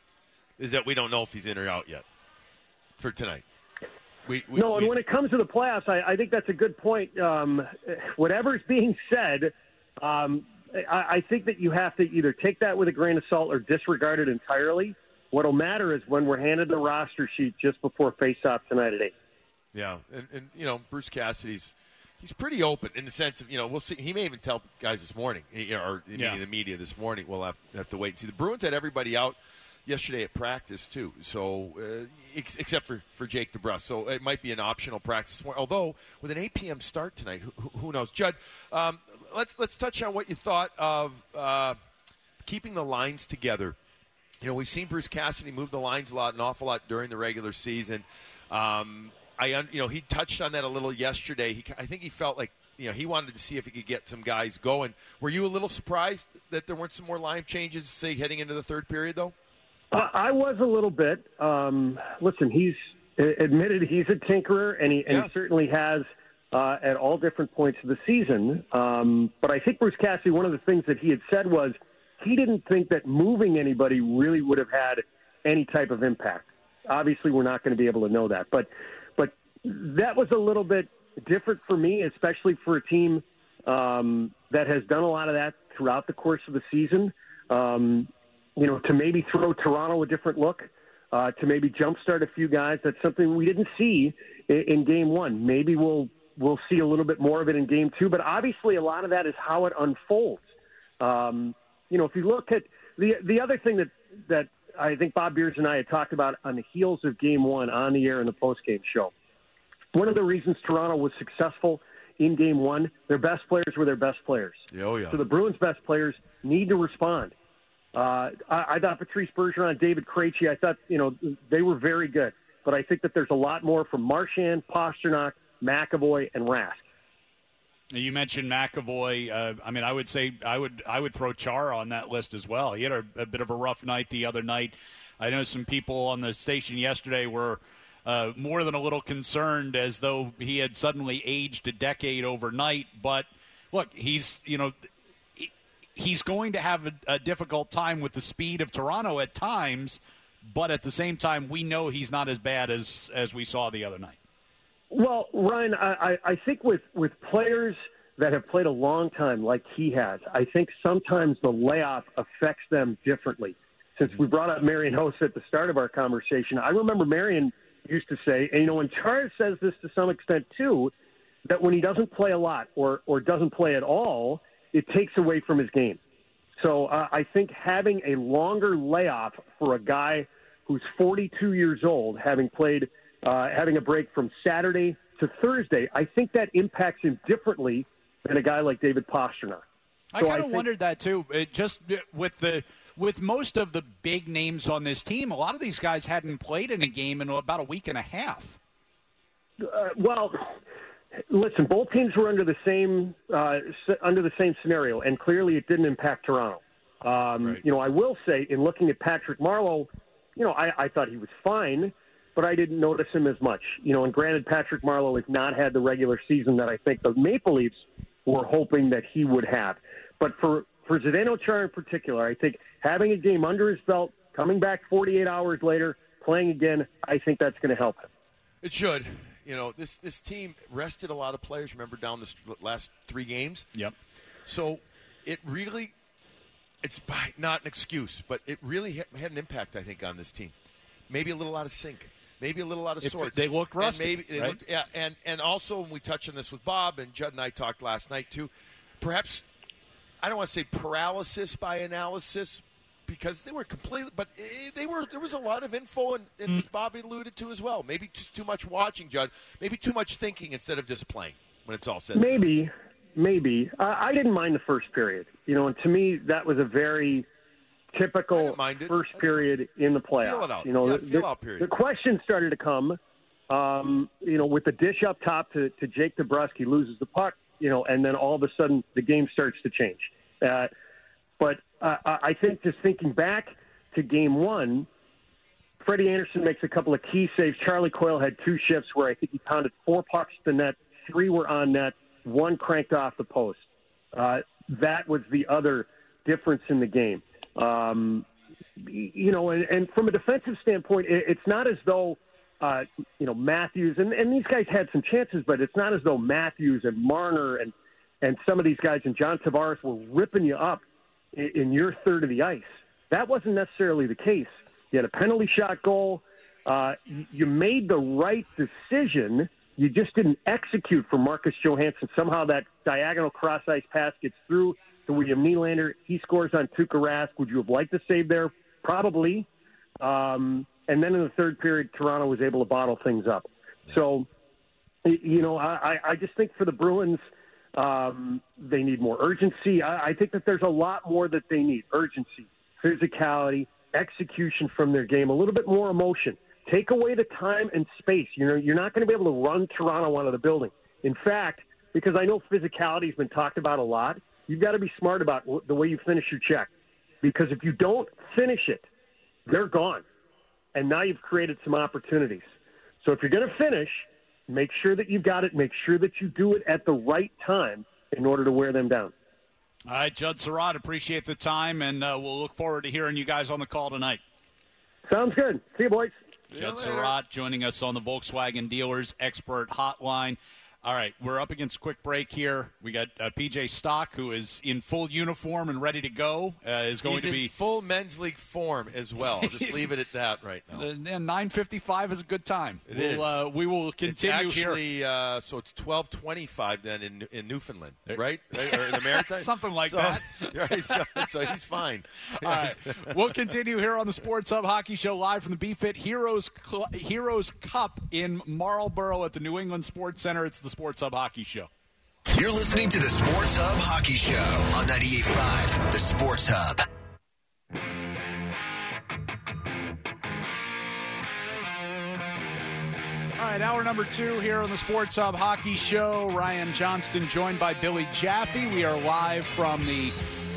is that we don't know if he's in or out yet for tonight. We, we, no, and we, when it comes to the playoffs, I, I think that's a good point. Um, whatever's being said, um, I, I think that you have to either take that with a grain of salt or disregard it entirely. What'll matter is when we're handed the roster sheet just before face-off tonight at eight. Yeah, and, and you know, Bruce Cassidy's he's pretty open in the sense of, you know, we'll see. He may even tell guys this morning, you know, or maybe yeah. the media this morning. We'll have, have to wait and see. The Bruins had everybody out yesterday at practice too, so uh, ex- except for, for Jake DeBrusk. So it might be an optional practice. Although with an eight p.m. start tonight, who, who knows? Judd, um, let's let's touch on what you thought of uh, keeping the lines together. You know, we've seen Bruce Cassidy move the lines a lot, an awful lot during the regular season. Um, I, you know, he touched on that a little yesterday. He, I think he felt like, you know, he wanted to see if he could get some guys going. Were you a little surprised that there weren't some more line changes, say, heading into the third period, though? Uh, I was a little bit. Um, listen, he's admitted he's a tinkerer, and he, and yeah. he certainly has uh, at all different points of the season. Um, but I think Bruce Cassidy, one of the things that he had said was he didn't think that moving anybody really would have had any type of impact. Obviously, we're not going to be able to know that. But but that was a little bit different for me, especially for a team um, that has done a lot of that throughout the course of the season. Um, you know, to maybe throw Toronto a different look, uh, to maybe jumpstart a few guys. That's something we didn't see in, in game one. Maybe we'll we'll see a little bit more of it in game two. But obviously, a lot of that is how it unfolds. Um, you know, if you look at the the other thing that that I think Bob Beers and I had talked about on the heels of game one on the air in the postgame show. One of the reasons Toronto was successful in game one, their best players were their best players. Oh, yeah. So the Bruins' best players need to respond. Uh, I, I thought Patrice Bergeron, David Krejci, I thought, you know, they were very good. But I think that there's a lot more from Marchand, Pasternak, McAvoy, and Rask. You mentioned McAvoy. Uh, I mean, I would say I would I would throw Chara on that list as well. He had a, a bit of a rough night the other night. I know some people on the station yesterday were uh, more than a little concerned, as though he had suddenly aged a decade overnight. But look, he's you know he's going to have a, a difficult time with the speed of Toronto at times. But at the same time, we know he's not as bad as as we saw the other night. Well, Ryan, I, I think with, with players that have played a long time like he has, I think sometimes the layoff affects them differently. Since we brought up Marian Hossa at the start of our conversation, I remember Marian used to say, and you know, and Chara says this to some extent too, that when he doesn't play a lot or, or doesn't play at all, it takes away from his game. So uh, I think having a longer layoff for a guy who's forty-two years old, having played, uh, having a break from Saturday to Thursday, I think that impacts him differently than a guy like David Pastrnak. I so kind of think- wondered that too. It just with the with most of the big names on this team, a lot of these guys hadn't played in a game in about a week and a half. Uh, well. Listen, both teams were under the same uh, under the same scenario, and clearly it didn't impact Toronto. Um, Right. You know, I will say, in looking at Patrick Marleau, you know, I, I thought he was fine, but I didn't notice him as much. You know, and granted, Patrick Marleau has not had the regular season that I think the Maple Leafs were hoping that he would have. But for, for Zdeno Chara in particular, I think having a game under his belt, coming back forty-eight hours later, playing again, I think that's going to help him. It should. You know, this this team rested a lot of players, remember, down the last three games? Yep. So it really, it's not an excuse, but it really had an impact, I think, on this team. Maybe a little out of sync. Maybe a little out of If sorts. they look rusty, And maybe they right? looked, yeah, and, and also, when we touched on this with Bob, and Judd and I talked last night, too, perhaps, I don't want to say paralysis by analysis, because they were completely, but they were. There was a lot of info, and, and Mm. as Bobby alluded to as well. Maybe just too much watching, Judd. Maybe too much thinking instead of just playing when it's all said. and done. Maybe, maybe. Uh, I didn't mind the first period. You know, and to me, that was a very I typical didn't mind it. first period in the playoffs. Feel it out. You know, Yeah, the, feel the, out period. the questions started to come. Um, you know, with the dish up top to, to Jake DeBrusk, loses the puck. You know, and then all of a sudden the game starts to change. Uh, but uh, I think just thinking back to game one, Freddie Anderson makes a couple of key saves. Charlie Coyle had two shifts where I think he pounded four pucks to net, three were on net, one cranked off the post. Uh, that was the other difference in the game. Um, you know, and, and from a defensive standpoint, it, it's not as though, uh, you know, Matthews, and, and these guys had some chances, but it's not as though Matthews and Marner and, and some of these guys and John Tavares were ripping you up in, in your third of the ice. That wasn't necessarily the case. You had a penalty shot goal. Uh, you, you made the right decision. You just didn't execute for Marcus Johansson. Somehow that diagonal cross-ice pass gets through to William Nylander. He scores on Tuukka Rask. Would you have liked to save there? Probably. Um, and then in the third period, Toronto was able to bottle things up. So, you know, I, I just think for the Bruins, um, they need more urgency. I, I think that there's a lot more that they need. Urgency, physicality, execution from their game, a little bit more emotion. Take away the time and space. You know, you're not going to be able to run Toronto out of the building. In fact, because I know physicality has been talked about a lot, you've got to be smart about the way you finish your check. Because if you don't finish it, they're gone. And now you've created some opportunities. So if you're going to finish, make sure that you've got it. Make sure that you do it at the right time in order to wear them down. All right, Judd Surratt, appreciate the time, and uh, we'll look forward to hearing you guys on the call tonight. Sounds good. See you, boys. Judd Surratt joining us on the Volkswagen Dealers Expert Hotline. All right, we're up against a quick break here. We got uh, P J Stock, who is in full uniform and ready to go. Uh, is going He's to be in full men's league form as well. I'll just leave it at that right now. Uh, and nine fifty-five is a good time. It we'll, is. Uh, we will continue it's here. actually, uh, so it's twelve twenty-five then in in Newfoundland, right? right? Or in the Maritime? Something like so, that. Right, so, so he's fine. All right, we'll continue here on the Sports Hub Hockey Show live from the B F I T Heroes Cl- Heroes Cup in Marlborough at the New England Sports Center. It's the Sports Hub Hockey Show. You're listening to the Sports Hub Hockey Show on ninety-eight point five, the Sports Hub. All right, hour number two here on the Sports Hub Hockey Show. Ryan Johnston joined by Billy Jaffe. We are live from the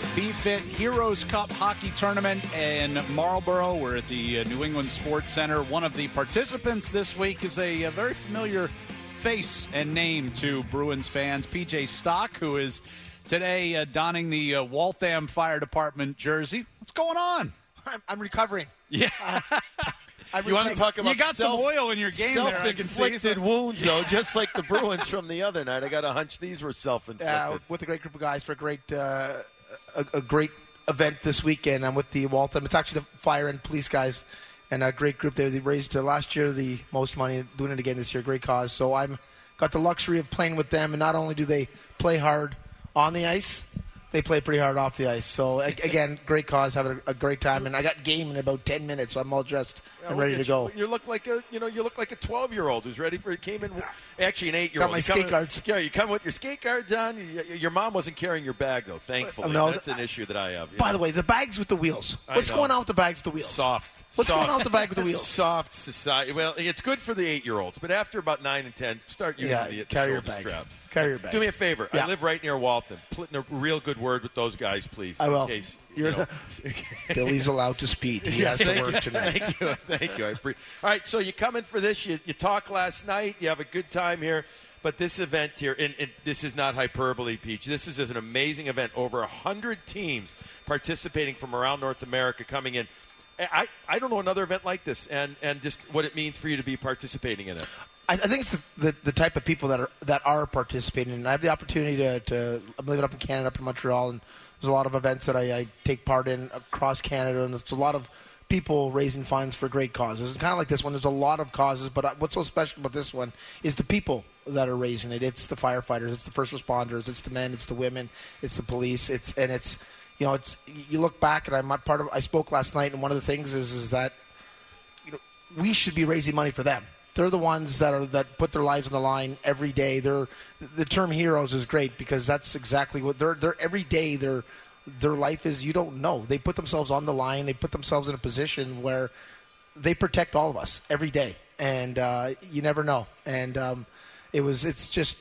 B-Fit Heroes Cup Hockey Tournament in Marlboro. We're at the uh, New England Sports Center. One of the participants this week is a, a very familiar face and name to Bruins fans, P J Stock, who is today uh, donning the uh, Waltham Fire Department jersey. What's going on? I'm, I'm recovering. Yeah. Uh, You want to talk about you got self, some oil in your game there. I can see self-inflicted wounds, though, just like the Bruins from the other night. I got a hunch these were self-inflicted. Uh, with a great group of guys for a great, uh, a, a great event this weekend. I'm with the Waltham. It's actually the fire and police guys, and a great group there. They raised uh, last year the most money, doing it again this year. Great cause. So I'm got the luxury of playing with them, and not only do they play hard on the ice, they play pretty hard off the ice. So, again, great cause, having a, a great time. And I got game in about ten minutes, so I'm all dressed Yeah, and ready to go. You, you look like a, you know, you look like a twelve-year-old who's ready for it. Came in, actually an eight-year-old. Got my You skate come, guards. Yeah, you come with your skate guards on. You, your mom wasn't carrying your bag, though, thankfully. No, That's an issue that I have. you By know. the way, the bags with the wheels. I What's know. going on with the bags with the wheels? Soft. What's Soft. going on with the bag with the wheels? Soft society. Well, it's good for the eight-year-olds, but after about nine and ten, start using Yeah, the, the carry your shoulder bag. strap. Carry your bag. Do me a favor. Yeah. I live right near Waltham. Put in a real good word with those guys, please. I will. In case, You're you know. Billy's allowed to speak. He has to Thank work you. tonight. Thank you. Thank you. I pre- All right, so you come in for this. You, you talk last night. You have a good time here. But this event here, and, and this is not hyperbole, Peach. This is an amazing event. Over one hundred teams participating from around North America coming in. I, I don't know another event like this, and, and just what it means for you to be participating in it. I, I think it's the, the, the type of people that are that are participating. And I have the opportunity to, to I'm living up in Canada, up in Montreal, and there's a lot of events that I, I take part in across Canada, and there's a lot of people raising funds for great causes. It's kind of like this one. There's a lot of causes, but what's so special about this one is the people that are raising it. It's the firefighters, it's the first responders, it's the men, it's the women, it's the police, it's and it's you know it's you look back, and I'm part of. I spoke last night, and one of the things is is that you know we should be raising money for them. They're the ones that are that put their lives on the line every day. They're the term heroes is great because that's exactly what they're. They're every day. They're their life is you don't know. They put themselves on the line. They put themselves in a position where they protect all of us every day, and uh, you never know. And um, it was. It's just.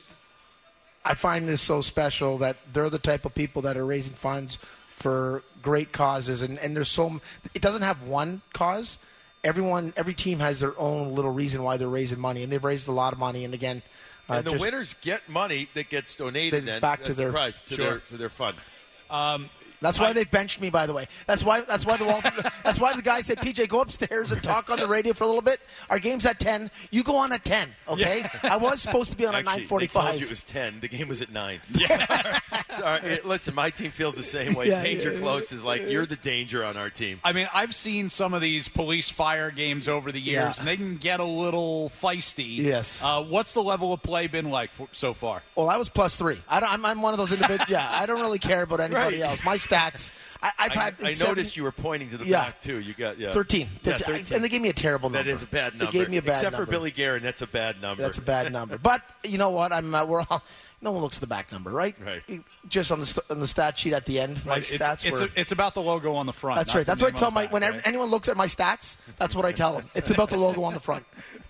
I find this so special that they're the type of people that are raising funds for great causes, and and there's so. It doesn't have one cause. Everyone, every team has their own little reason why they're raising money, and they've raised a lot of money. And again, uh, And the just, winners get money that gets donated Then then back to as their- the prize, to Sure. their to their fund. Um, That's why I- they benched me, by the way. That's why. That's why the wall, That's why the guy said, "P J, go upstairs and talk on the radio for a little bit. Our game's at ten. You go on at ten, okay?" I was supposed to be on at Actually, nine they forty-five. told you it was ten. The game was at nine. Yeah. Sorry. eh, Listen, my team feels the same way. Yeah, danger yeah, close is like you're the danger on our team. I mean, I've seen some of these police fire games over the years, Yeah. and they can get a little feisty. Yes. Uh, what's the level of play been like for, so far? Well, I was plus three. I don't, I'm, I'm one of those individuals. Yeah, I don't really care about anybody Right. else. My stats. I, I've I, had. I seven- noticed you were pointing to the Yeah. back too. You got yeah. thirteen. Yeah, thirteen. thirteen. And they gave me a terrible number. That is a bad number. They gave me a bad Except number. for Billy Guerin, that's a bad number. That's a bad number. But you know what? I'm. Uh, we're all. No one looks at the back number, right? Right. Just on the st- on the stat sheet at the end, my Right, it's, stats it's, were. a, it's about the logo on the front. That's not right. the That's what I name tell on the my. back, Whenever right? anyone looks at my stats, that's what I tell them. It's about the logo on the front.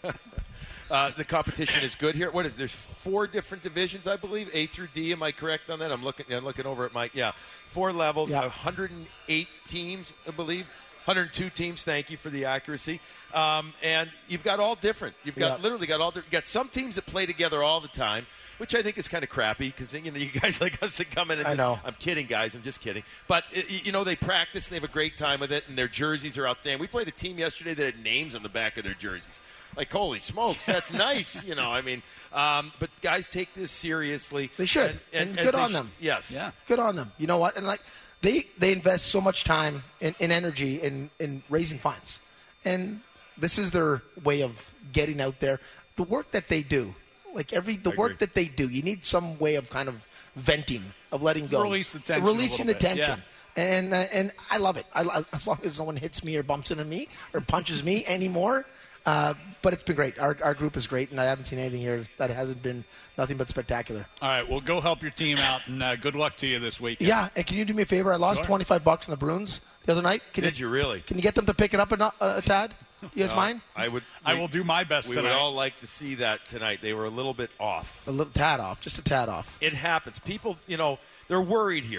Uh, the competition is good here. What is there's four different divisions, I believe, A through D. Am I correct on that? I'm looking. I'm looking over at Mike. Yeah, four levels. Yeah. one hundred eight teams, I believe. one hundred two teams. Thank you for the accuracy. Um, and you've got all different. You've got Yeah. literally got all. You've got some teams that play together all the time, which I think is kind of crappy because you know you guys like us that come in and I just, know. I'm kidding, guys. I'm just kidding. But uh, you know they practice and they have a great time with it, and their jerseys are outstanding. We played a team yesterday that had names on the back of their jerseys. Like, holy smokes, that's nice. You know, I mean, um, but guys take this seriously. They should, and as good they on sh- them. Yes. Yeah. Good on them. You know what? And like they they invest so much time and, and energy in in raising funds, and this is their way of getting out there. The work that they do, like every the I work agree. that they do, you need some way of kind of venting, of letting go, Release the tension a releasing the little bit, tension. And uh, and I love it. I, lo- as long as no one hits me or bumps into me or punches me anymore. Uh, but it's been great. Our our group is great, and I haven't seen anything here that hasn't been nothing but spectacular. All right, well, go help your team out, and uh, good luck to you this week. Yeah, and can you do me a favor? I lost Sure. twenty-five bucks on the Bruins the other night. Can Did you really? Can you get them to pick it up a, no- uh, a tad? You guys Uh, mind? I would. I we- will do my best We tonight. would all like to see that tonight. They were a little bit off. A little tad off, just a tad off. It happens. People, you know, they're worried here.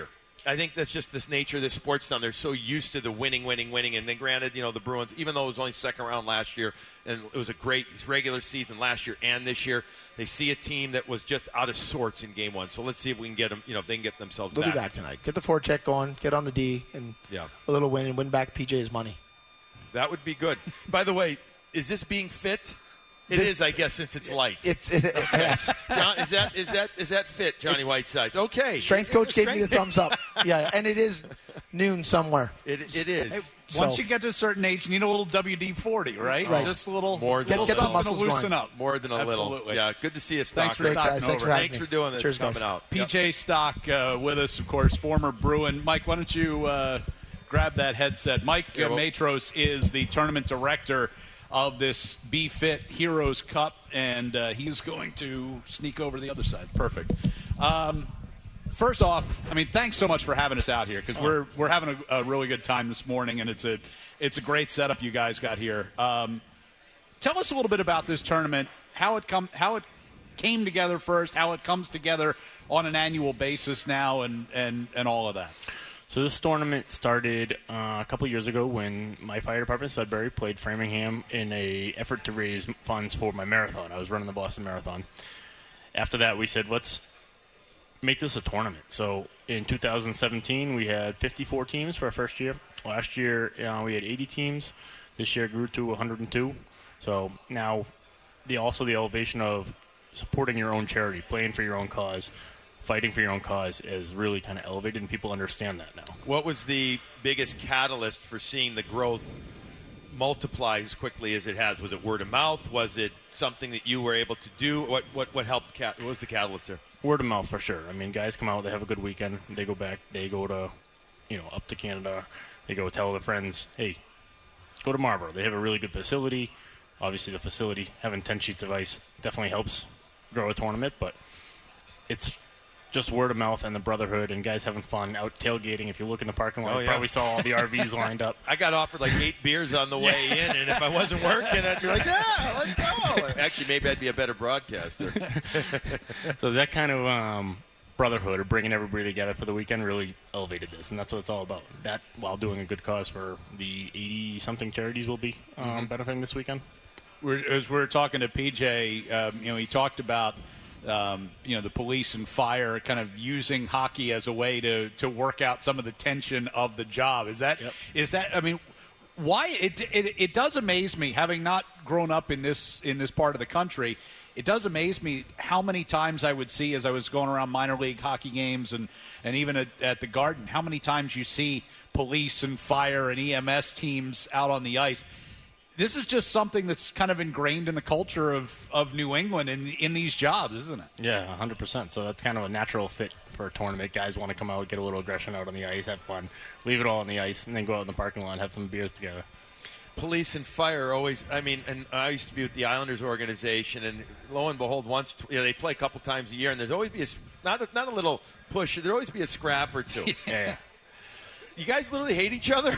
I think that's just this nature of this sports down. They're so used to the winning, winning, winning. And then granted, you know, the Bruins, even though it was only second round last year, and it was a great regular season last year and this year, they see a team that was just out of sorts in game one. So let's see if we can get them, you know, if they can get themselves They'll back. be back tonight. Get the forecheck going, get on the D, and yeah. a little win, and win back P J's money. That would be good. By the way, is this being fit? It this, is, I guess, since it's light. It's it, it, yes. John, is that is that is that fit, Johnny Whitesides? Okay. Strength coach gave me the thumbs up. Yeah, and it is noon somewhere. It it is. Hey, so, once you get to a certain age, you need a little W D forty, right? Right. Just a little more than little get, get the something muscles to loosen going. up. More than a Absolutely. little. Yeah. Good to see you, Stock. Thanks for Great, stocking guys. over. Thanks for, Thanks for doing this. Cheers, coming guys. out. P J yep. Stock uh, with us, of course, former Bruin. Mike, why don't you uh, grab that headset? Mike yeah, well, uh, Matros is the tournament director of this Be Fit Heroes Cup, and uh, he's going to sneak over to the other side. Perfect. Um, first off, I mean, thanks so much for having us out here, because oh. we're we're having a, a really good time this morning, and it's a it's a great setup you guys got here. Um, tell us a little bit about this tournament, how it come how it came together first, how it comes together on an annual basis now, and and, and all of that. So this tournament started uh, a couple years ago when my fire department, Sudbury, played Framingham in a effort to raise funds for my marathon. I was running the Boston Marathon. After that, we said, let's make this a tournament. So in two thousand seventeen, we had fifty-four teams for our first year. Last year, uh, we had eighty teams. This year grew to one hundred two. So now, the also the elevation of supporting your own charity, playing for your own cause, fighting for your own cause is really kind of elevated, and people understand that now. What was the biggest catalyst for seeing the growth multiply as quickly as it has? Was it word of mouth? Was it something that you were able to do? What what what helped? Cat- what was the catalyst there? Word of mouth for sure. I mean, guys come out, they have a good weekend, they go back, they go to, you know, up to Canada, they go tell their friends, hey, go to Marlborough. They have a really good facility. Obviously, the facility having ten sheets of ice definitely helps grow a tournament, but it's just word of mouth and the brotherhood and guys having fun out tailgating. If you look in the parking lot, oh, you yeah. probably saw all the R Vs lined up. I got offered like eight beers on the way yeah. in, and if I wasn't working, I'd be like, yeah, let's go. Actually, maybe I'd be a better broadcaster. So that kind of um, brotherhood or bringing everybody together for the weekend really elevated this, and that's what it's all about. That while doing a good cause for the eighty-something charities we'll be um, mm-hmm. benefiting this weekend. We're, as we were talking to P J, um, you know, he talked about Um, you know, the police and fire kind of using hockey as a way to, to work out some of the tension of the job. Is that, yep. is that, I mean, why it, it, it does amaze me, having not grown up in this, in this part of the country, it does amaze me how many times I would see as I was going around minor league hockey games and, and even at, at the Garden, how many times you see police and fire and E M S teams out on the ice. This is just something that's kind of ingrained in the culture of, of New England in in these jobs, isn't it? Yeah, one hundred percent. So that's kind of a natural fit for a tournament. Guys want to come out, get a little aggression out on the ice, have fun, leave it all on the ice, and then go out in the parking lot and have some beers together. Police and fire always, I mean, and I used to be with the Islanders organization, and lo and behold, once you know, they play a couple times a year, and there's always be a, not a, not a little push, there'd always be a scrap or two. yeah, yeah. You guys literally hate each other,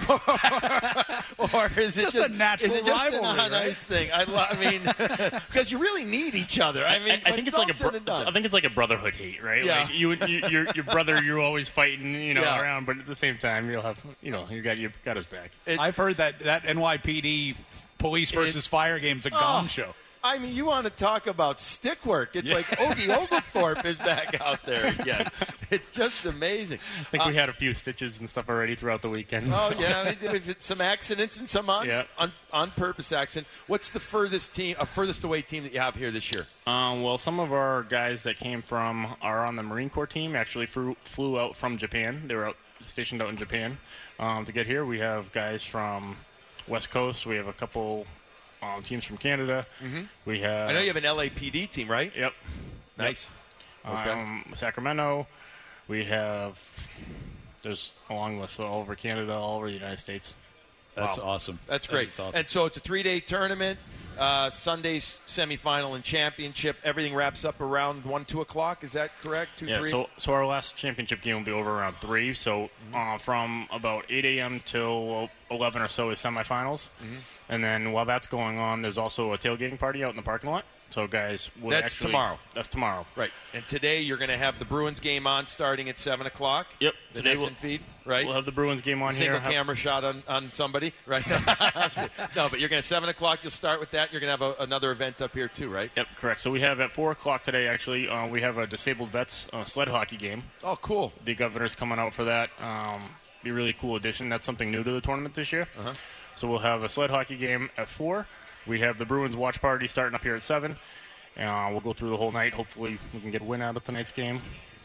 or is it just, just a natural is it just rivalry, a nice right? thing? I, lo- I mean, because you really need each other. I mean, I, I think it's, it's like a bro- I think it's like a brotherhood hate, right? Yeah. Like you, you your your brother, you're always fighting, you know, yeah. around, but at the same time, you'll have, you know, you got you got his back. It, I've heard that that N Y P D police versus it, fire game's a oh, gong show. I mean, you want to talk about stick work. It's yeah. like Ogie Oglethorpe is back out there again. It's just amazing. I think uh, we had a few stitches and stuff already throughout the weekend. Oh, so. yeah. Some accidents and some on, yeah. on, on purpose accident. What's the furthest team, a furthest away team that you have here this year? Um, well, some of our guys that came from are on the Marine Corps team actually flew, flew out from Japan. They were out, stationed out in Japan um, to get here. We have guys from West Coast. We have a couple Um, teams from Canada. Mm-hmm. We have. I know you have an L A P D team, right? Yep. Nice. Yep. Okay. Um, Sacramento. We have. There's a long list all over Canada, all over the United States. That's wow. awesome. That's great. That's awesome. And so it's a three-day tournament. Uh, Sunday's semifinal and championship. Everything wraps up around one, two o'clock. Is that correct? Two, yeah. three? So, so our last championship game will be over around three. So, mm-hmm. uh, from about eight a.m. till eleven or so is semifinals, mm-hmm. and then while that's going on, there's also a tailgating party out in the parking lot. So, guys, we'll That's actually, tomorrow. That's tomorrow. Right. And today you're going to have the Bruins game on starting at seven o'clock. Yep. The Today Nesson we'll, feed, right? We'll have the Bruins game on Single here. Single camera shot on, on somebody, right? No, but you're going to seven o'clock. You'll start with that. You're going to have a, another event up here too, right? Yep, correct. So we have at four o'clock today, actually, uh, we have a disabled vets uh, sled hockey game. Oh, cool. The governor's coming out for that. Um, be a really cool addition. That's something new to the tournament this year. Uh-huh. So we'll have a sled hockey game at four. We have the Bruins watch party starting up here at seven. Uh, we'll go through the whole night. Hopefully we can get a win out of tonight's game.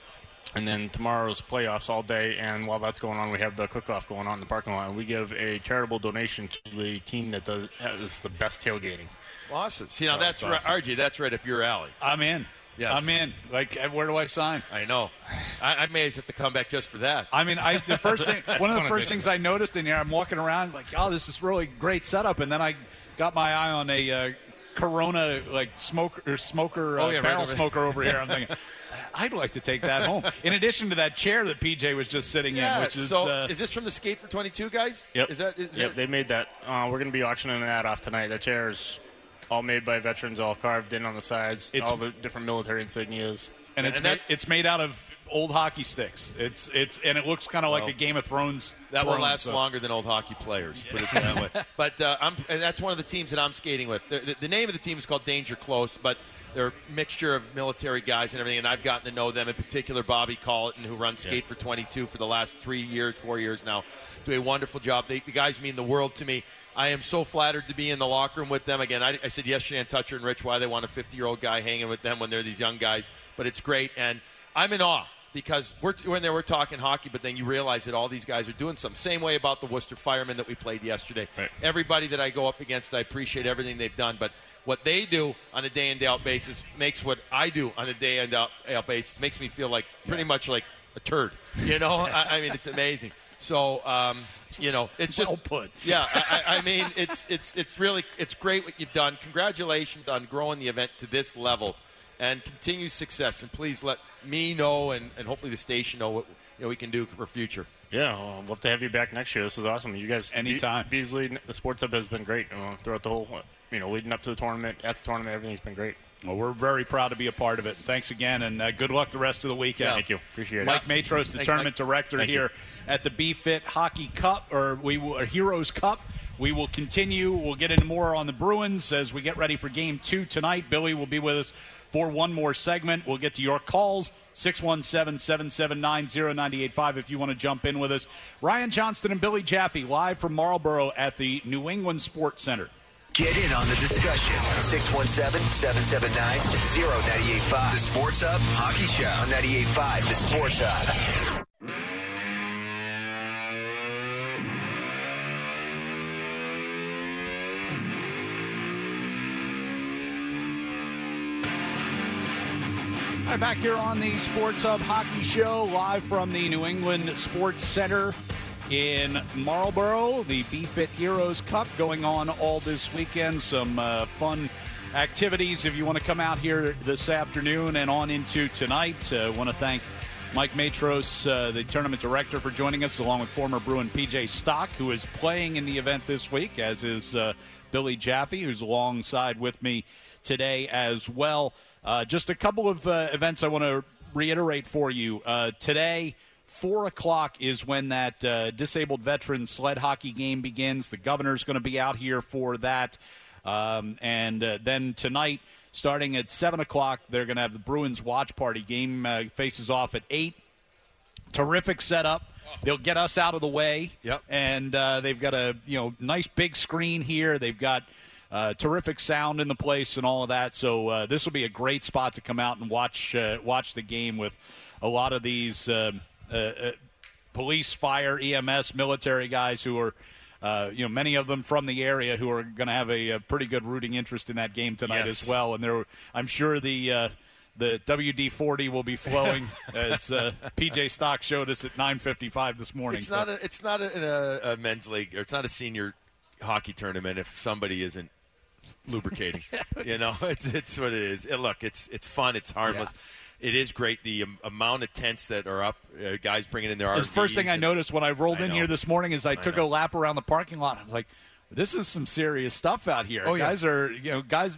And then tomorrow's playoffs all day. And while that's going on, we have the cook-off going on in the parking lot. And we give a charitable donation to the team that does has the best tailgating. Awesome. See, now So that's it's right, awesome. R J, that's right up your alley. I'm in. Yes. I'm in. Like, where do I sign? I know. I, I may have to come back just for that. I mean, I the first thing, one of the fun first addition. things I noticed in here, I'm walking around like, oh, this is really great setup, and then I got my eye on a uh, Corona like smoker or smoker uh, Oh, yeah, right barrel over- smoker over here. I'm thinking, I'd like to take that home. In addition to that chair that P J was just sitting Yeah, in, which is so uh, is this from the Skate for twenty-two guys? Yep. Is that? Is yep, that they made that. Uh, we're going to be auctioning that off tonight. That chair is all made by veterans, all carved in on the sides, It's- all the different military insignias. and it's and made, that's- it's made out of old hockey sticks. It's it's and it looks kind of like Well, a Game of Thrones. That will throne, last so. longer than old hockey players, put it that way. But uh, I'm, and that's one of the teams that I'm skating with. The, the, the name of the team is called Danger Close, but they're a mixture of military guys and everything, and I've gotten to know them, in particular Bobby Colleton, who runs Skate for twenty-two for the last three years, four years now, do a wonderful job. They, the guys mean the world to me. I am so flattered to be in the locker room with them. Again, I, I said yesterday on Toucher and Rich why they want a fifty-year-old guy hanging with them when they're these young guys, but it's great, and I'm in awe. Because we're when they were talking hockey, but then you realize that all these guys are doing something. Same way about the Worcester Firemen that we played yesterday. Right. Everybody that I go up against, I appreciate everything they've done. But what they do on a day in day out basis makes what I do on a day in day out basis makes me feel like pretty much like a turd. You know, I, I mean, it's amazing. So, um, you know, it's just Well put. Yeah, I, I I mean, it's it's it's really it's great what you've done. Congratulations on growing the event to this level. And continued success, and please let me know, and, and hopefully the station know what you know we can do for future. Yeah, well, I'd love to have you back next year. This is awesome. You guys, Anytime. Be- Beasley, the Sports Hub has been great uh, throughout the whole, you know, leading up to the tournament, at the tournament, everything's been great. Well, we're very proud to be a part of it. Thanks again, and uh, good luck the rest of the weekend. Yeah. Thank you. Appreciate Mike it. Matros, the Thanks, tournament Mike. director Thank here you. at the B-Fit Hockey Cup, or we will, or Heroes Cup. We will continue. We'll get into more on the Bruins as we get ready for Game Two tonight. Billy will be with us for one more segment. We'll get to your calls, six one seven, seven seven nine, zero nine eight five if you want to jump in with us. Ryan Johnston and Billy Jaffe live from Marlboro at the New England Sports Center. Get in on the discussion. six one seven, seven seven nine, zero nine eight five. The Sports Hub Hockey Show on ninety-eight point five. The Sports Hub. All right, back here on the Sports Hub Hockey Show, live from the New England Sports Center in Marlboro. The B-Fit Heroes Cup going on all this weekend. Some uh, fun activities if you want to come out here this afternoon and on into tonight. I uh, want to thank Mike Matros, uh, the tournament director, for joining us, along with former Bruin P J Stock, who is playing in the event this week, as is uh, Billy Jaffe, who's alongside with me today as well. Uh, just a couple of uh, events I want to reiterate for you. Uh, today, four o'clock is when that uh, disabled veteran sled hockey game begins. The governor's going to be out here for that. Um, and uh, then tonight, starting at seven o'clock, they're going to have the Bruins watch party. Game uh, faces off at eight. Terrific setup. They'll get us out of the way. Yep. And uh, they've got a you know nice big screen here. They've got Uh, terrific sound in the place and all of that. So uh, this will be a great spot to come out and watch uh, watch the game with a lot of these uh, uh, uh, police, fire, E M S, military guys who are, uh, you know, many of them from the area who are going to have a, a pretty good rooting interest in that game tonight Yes. as well. And there, I'm sure the uh, the W D forty will be flowing as uh, P J Stock showed us at nine fifty-five this morning. It's So- not a, it's not a, a, a men's league, or it's not a senior hockey tournament if somebody isn't lubricating. You know, it's it's what it is. And look, it's it's fun. It's harmless. It is great. The um, amount of tents that are up, uh, guys bringing in their R Vs. The first thing I and- noticed when I rolled I in know. here this morning is I, I took know. a lap around the parking lot. I was like, "This is some serious stuff out here." Oh, yeah. Guys are, you know, guys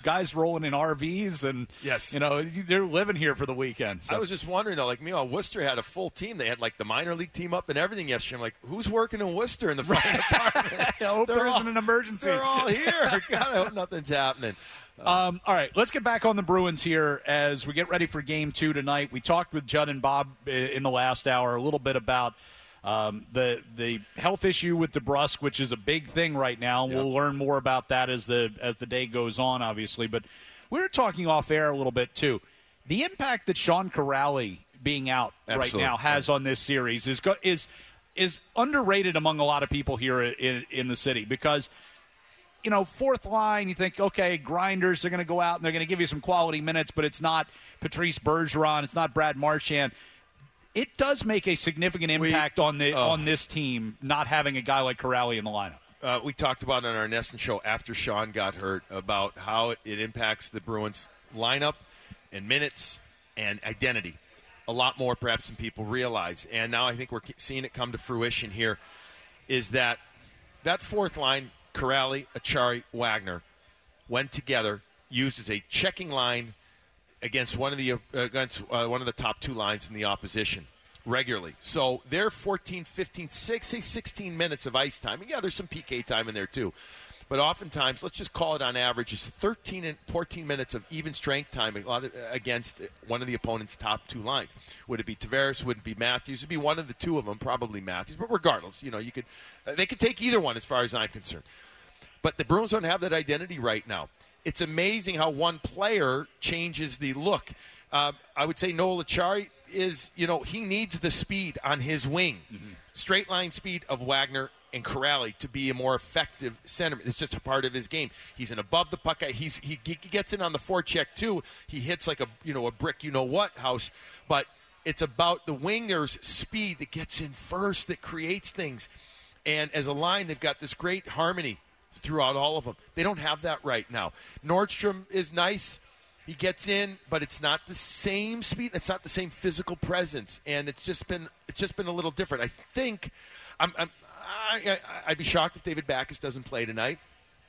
guys rolling in R Vs, and yes, you know they're living here for the weekend. So. I was just wondering though, like meanwhile, Worcester had a full team. They had like the minor league team up and everything yesterday. I'm like, who's working in Worcester in the front department? I hope They're there all, isn't an emergency. They're all here. God, I hope nothing's happening. Um, all right, let's get back on the Bruins here as we get ready for Game Two tonight. We talked with Judd and Bob in the last hour a little bit about um, the the health issue with DeBrusk, which is a big thing right now. Yep. We'll learn more about that as the as the day goes on, obviously. But we were talking off air a little bit too. The impact that Sean Kuraly being out Absolutely. right now has on this series is go- is is underrated among a lot of people here in, in the city because. You know, fourth line, you think, okay, grinders are going to go out and they're going to give you some quality minutes, but it's not Patrice Bergeron, it's not Brad Marchand. It does make a significant impact we, on the uh, on this team not having a guy like Kuraly in the lineup. Uh, we talked about it on our Nesson show after Sean got hurt about how it, it impacts the Bruins lineup and minutes and identity a lot more perhaps than people realize. And now I think we're seeing it come to fruition here is that that fourth line, Kuraly, Achari, Wagner, went together, used as a checking line against one of the uh, against uh, one of the top two lines in the opposition regularly. So they're fourteen, fifteen, six, say sixteen minutes of ice time. And yeah, there's some P K time in there too. But oftentimes, let's just call it on average, is thirteen and fourteen minutes of even strength time a lot of, against one of the opponent's top two lines. Would it be Tavares? Would it be Matthews? It would be one of the two of them, probably Matthews. But regardless, you know, you could uh, they could take either one as far as I'm concerned. But the Bruins don't have that identity right now. It's amazing how one player changes the look. Uh, I would say Noel Acciari is, you know, he needs the speed on his wing. Mm-hmm. Straight line speed of Wagner and Kuraly to be a more effective centerman. It's just a part of his game. He's an above the puck guy. He's he, he gets in on the forecheck too. He hits like a you know a brick you know what house. But it's about the winger's speed that gets in first that creates things. And as a line, they've got this great harmony throughout all of them. They don't have that right now. Nordstrom is nice. He gets in, but it's not the same speed. It's not the same physical presence, and it's just been it's just been a little different. I think I'm, I'm I, I, I'd be shocked if David Backes doesn't play tonight.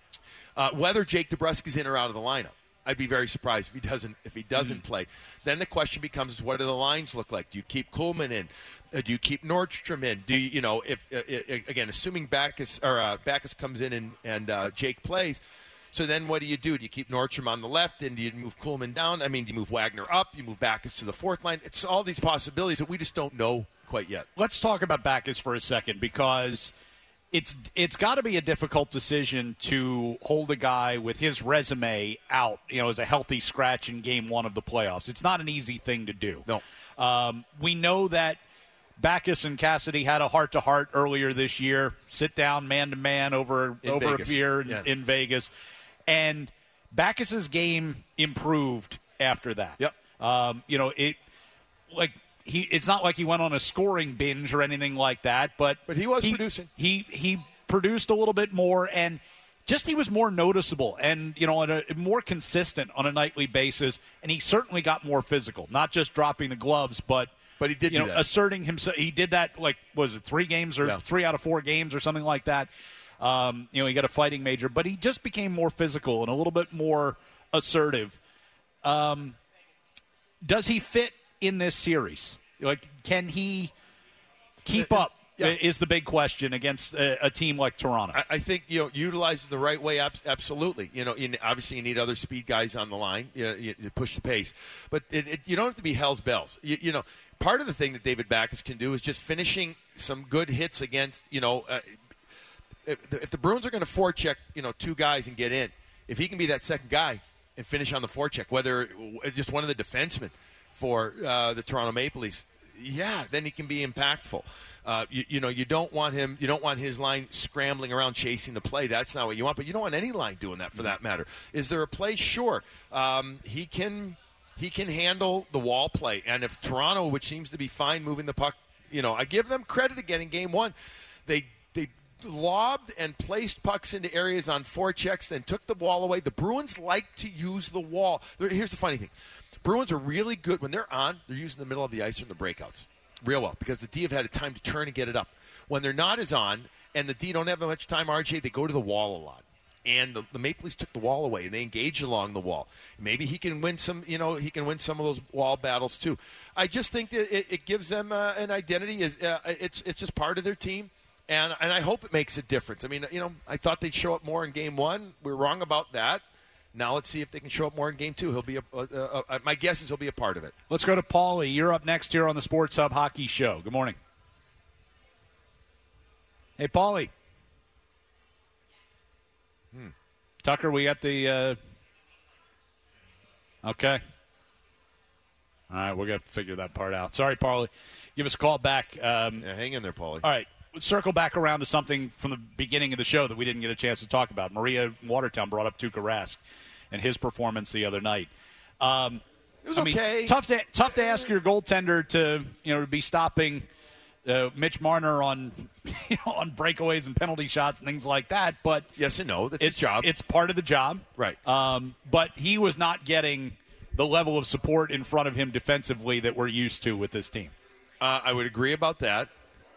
Uh, whether Jake DeBrusk is in or out of the lineup, I'd be very surprised if he doesn't if he doesn't mm-hmm. play. Then the question becomes, what do the lines look like? Do you keep Kuhlman in? Uh, do you keep Nordstrom in? Do you, you know if uh, uh, again assuming Backes or uh, Backes comes in and and uh, Jake plays? So then what do you do? Do you keep Nordstrom on the left, and do you move Kuhlman down? I mean, do you move Wagner up? You move Backes to the fourth line? It's all these possibilities that we just don't know quite yet. Let's talk about Backes for a second, because it's it's got to be a difficult decision to hold a guy with his resume out, you know, as a healthy scratch in game one of the playoffs. It's not an easy thing to do. No. Um, we know that Backes and Cassidy had a heart-to-heart earlier this year, sit down man-to-man over, in over a Vegas. beer in, yeah. in Vegas. And Backes' game improved after that. Yep. Um, you know, it like he. It's not like he went on a scoring binge or anything like that, but but he was he, producing. He he produced a little bit more, and just he was more noticeable and you know, a, more consistent on a nightly basis. And he certainly got more physical, not just dropping the gloves, but but he did you do know that. asserting himself. He did that like was it three games or yeah. three out of four games or something like that. Um, you know, he got a fighting major, but he just became more physical and a little bit more assertive. Um, does he fit in this series? Like, can he keep up? Yeah. Is the big question against a, a team like Toronto. I, I think you know, utilize it the right way. Ab- absolutely, you know, you, obviously you need other speed guys on the line, you know, you, you push the pace, but it, it, you don't have to be hell's bells. You, you know, part of the thing that David Backes can do is just finishing some good hits against, you know. Uh, If the, if the Bruins are going to forecheck, you know, two guys and get in, if he can be that second guy and finish on the forecheck, whether just one of the defensemen for uh, the Toronto Maple Leafs, yeah, then he can be impactful. Uh, you, you know, you don't want him. You don't want his line scrambling around chasing the play. That's not what you want. But you don't want any line doing that, for that matter. Is there a play? Sure, um, he can. He can handle the wall play. And if Toronto, which seems to be fine moving the puck, you know, I give them credit again in game one. They they. lobbed and placed pucks into areas on forechecks, then took the ball away. The Bruins like to use the wall. Here's the funny thing. Bruins are really good. When they're on, they're using the middle of the ice or in the breakouts real well, because the D have had a time to turn and get it up. When they're not as on and the D don't have much time, R J, they go to the wall a lot. and the, the Maple Leafs took the wall away, and they engaged along the wall. Maybe he can win some, you know, he can win some of those wall battles too. I just think that it, it gives them uh, an identity. Is uh, it's it's just part of their team, and and I hope it makes a difference. I mean, you know, I thought they'd show up more in game one. We were wrong about that. Now let's see if they can show up more in game two. He'll be a, uh, uh, my guess is he'll be a part of it. Let's go to Paulie. You're up next here on the Sports Hub Hockey Show. Good morning. Hey, Paulie. Hmm. Tucker, we got the uh... – okay. All right, we're going to figure that part out. Sorry, Paulie. Give us a call back. Um, yeah, hang in there, Paulie. All right. Let's circle back around to something from the beginning of the show that we didn't get a chance to talk about. Maria Watertown brought up Tuukka Rask and his performance the other night. Um, it was I okay. Mean, tough to tough to ask your goaltender to you know to be stopping uh, Mitch Marner on you know, on breakaways and penalty shots and things like that. But yes and no, that's it's, his job. It's part of the job, right? Um, but he was not getting the level of support in front of him defensively that we're used to with this team. Uh, I would agree about that.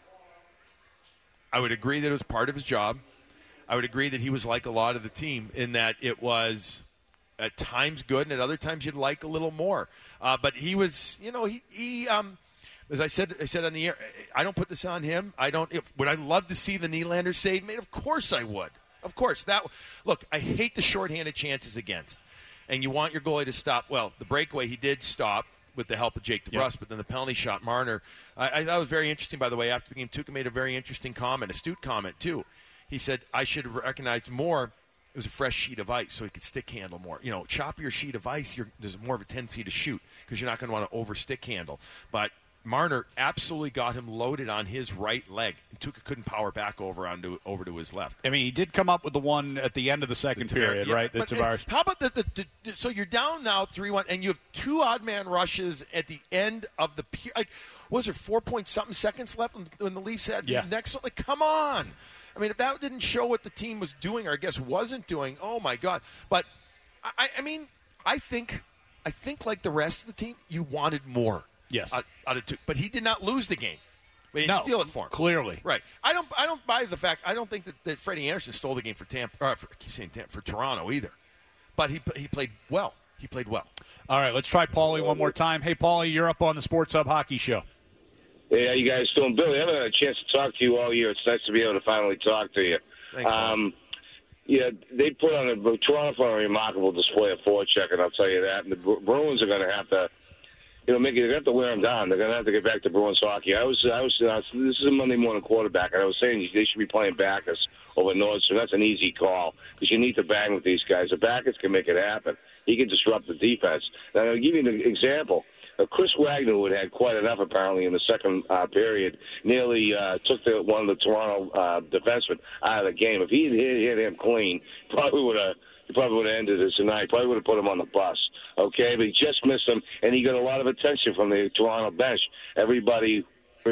I would agree that it was part of his job. I would agree that he was like a lot of the team in that it was at times good and at other times you'd like a little more. Uh, but he was, you know, he, he um, as I said, I said on the air, I don't put this on him. I don't. If, would I love to see the Nylander save made? Of course I would. Of course. That look, I hate the shorthanded chances against, and you want your goalie to stop. Well, the breakaway he did stop with the help of Jake DeBrusk, yep. But then the penalty shot, Marner. I, I thought it was very interesting, by the way. After the game, Tuukka made a very interesting comment, astute comment, too. He said, I should have recognized more it was a fresh sheet of ice so he could stick handle more. You know, choppier sheet of ice, you're, there's more of a tendency to shoot because you're not going to want to over stick handle. But Marner absolutely got him loaded on his right leg, and Tuukka couldn't power back over onto over to his left. I mean, he did come up with the one at the end of the second the period, yeah, right? The but, uh, how about the, the, the – so you're down now three one, and you have two odd-man rushes at the end of the period. Like, was there four-point-something seconds left when, when the Leafs had yeah. the next one? Like, come on. I mean, if that didn't show what the team was doing or I guess wasn't doing, oh, my God. But, I, I mean, I think, I think like the rest of the team, you wanted more. Yes, out, out of two, but he did not lose the game. He didn't no, steal it for him. Clearly, right? I don't. I don't buy the fact. I don't think that, that Freddie Anderson stole the game for Tampa. Or for, I keep saying Tampa for Toronto either. But he he played well. He played well. All right, let's try Paulie one more time. Hey, Paulie, you're up on the Sports Hub Hockey Show. Hey, how you guys doing, Billy? I haven't had a chance to talk to you all year. It's nice to be able to finally talk to you. Thanks, um, yeah, they put on a Toronto put on a remarkable display of forecheck, and I'll tell you that. And the Bruins are going to have to. You know, Mickey, they're going to have to wear them down. They're going to have to get back to Bruins hockey. I was, I was. Uh, this is a Monday morning quarterback, and I was saying they should be playing Backus over Nordstrom. That's an easy call because you need to bang with these guys. The Backus can make it happen. He can disrupt the defense. Now, I'll give you an example. Uh, Chris Wagner, who had had quite enough apparently in the second uh, period, nearly uh, took the, one of the Toronto uh, defensemen out of the game. If he had hit, hit him clean, probably would have. He probably would have ended it tonight. Probably would have put him on the bus. Okay, but he just missed him, and he got a lot of attention from the Toronto bench. Everybody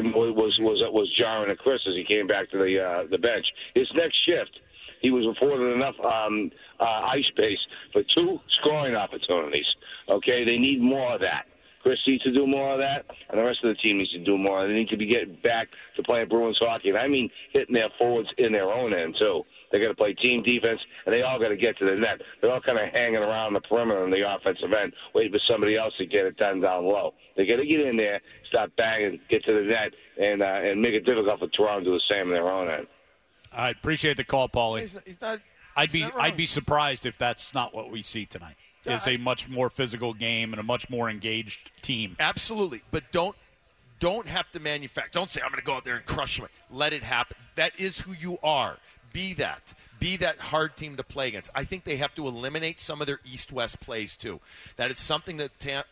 was was was jarring at Chris as he came back to the uh, the bench. His next shift, he was afforded enough um, uh, ice space for two scoring opportunities. Okay, they need more of that. Chris needs to do more of that, and the rest of the team needs to do more. They need to be getting back to playing Bruins hockey, and I mean hitting their forwards in their own end too. They got to play team defense, and they all got to get to the net. They're all kind of hanging around the perimeter on the offensive end, waiting for somebody else to get it done down low. They got to get in there, start banging, get to the net, and uh, and make it difficult for Toronto to do the same in their own end. I appreciate the call, Paulie. He's, he's not, I'd be not I'd be surprised if that's not what we see tonight. Yeah, it's a much more physical game and a much more engaged team. Absolutely, but don't don't have to manufacture. Don't say I'm going to go out there and crush them. Let it happen. That is who you are. Be that. Be that hard team to play against. I think they have to eliminate some of their East-West plays, too. That is something that Tampa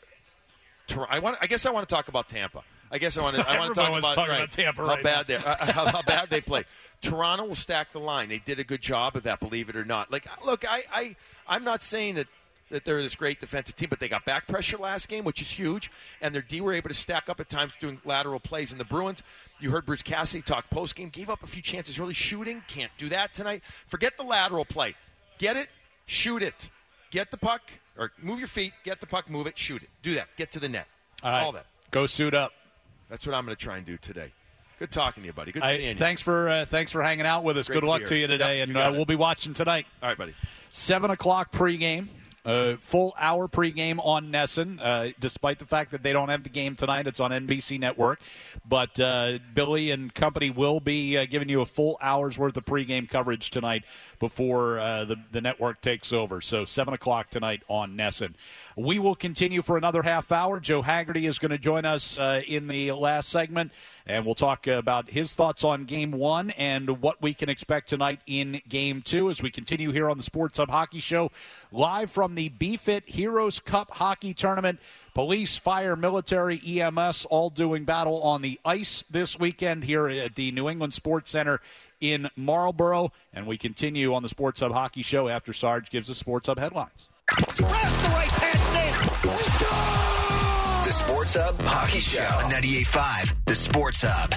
– I want. I guess I want to talk about Tampa. I guess I want to, I want to talk about, talking right, about Tampa how, right bad now. uh, how, how bad they play. Toronto will stack the line. They did a good job of that, believe it or not. Like, look, I, I, I'm not saying that – that they're this great defensive team, but they got back pressure last game, which is huge, and their D were able to stack up at times doing lateral plays. And the Bruins, you heard Bruce Cassidy talk post-game, gave up a few chances early shooting. Can't do that tonight. Forget the lateral play. Get it, shoot it. Get the puck, or move your feet, get the puck, move it, shoot it. Do that. Get to the net. All right. All that. Go suit up. That's what I'm going to try and do today. Good talking to you, buddy. Good I, seeing you. Thanks for uh, thanks for hanging out with us. Great Good to luck be to here. you today, Yep, and you got uh, it. we'll be watching tonight. All right, buddy. Seven o'clock pregame. Uh, full hour pregame on Nesson, uh, despite the fact that they don't have the game tonight. It's on N B C Network. But uh, Billy and company will be uh, giving you a full hour's worth of pregame coverage tonight before uh, the, the network takes over. So seven o'clock tonight on Nesson. We will continue for another half hour. Joe Haggerty is going to join us uh, in the last segment, and we'll talk about his thoughts on Game one and what we can expect tonight in Game two as we continue here on the Sports Hub Hockey Show, live from the B-Fit Heroes Cup Hockey Tournament. Police, fire, military, E M S all doing battle on the ice this weekend here at the New England Sports Center in Marlboro. And we continue on the Sports Hub Hockey Show after Sarge gives us Sports Hub headlines. Press the right pants in. Let's go! The Sports Hub Hockey Show on ninety-eight point five. The Sports Hub.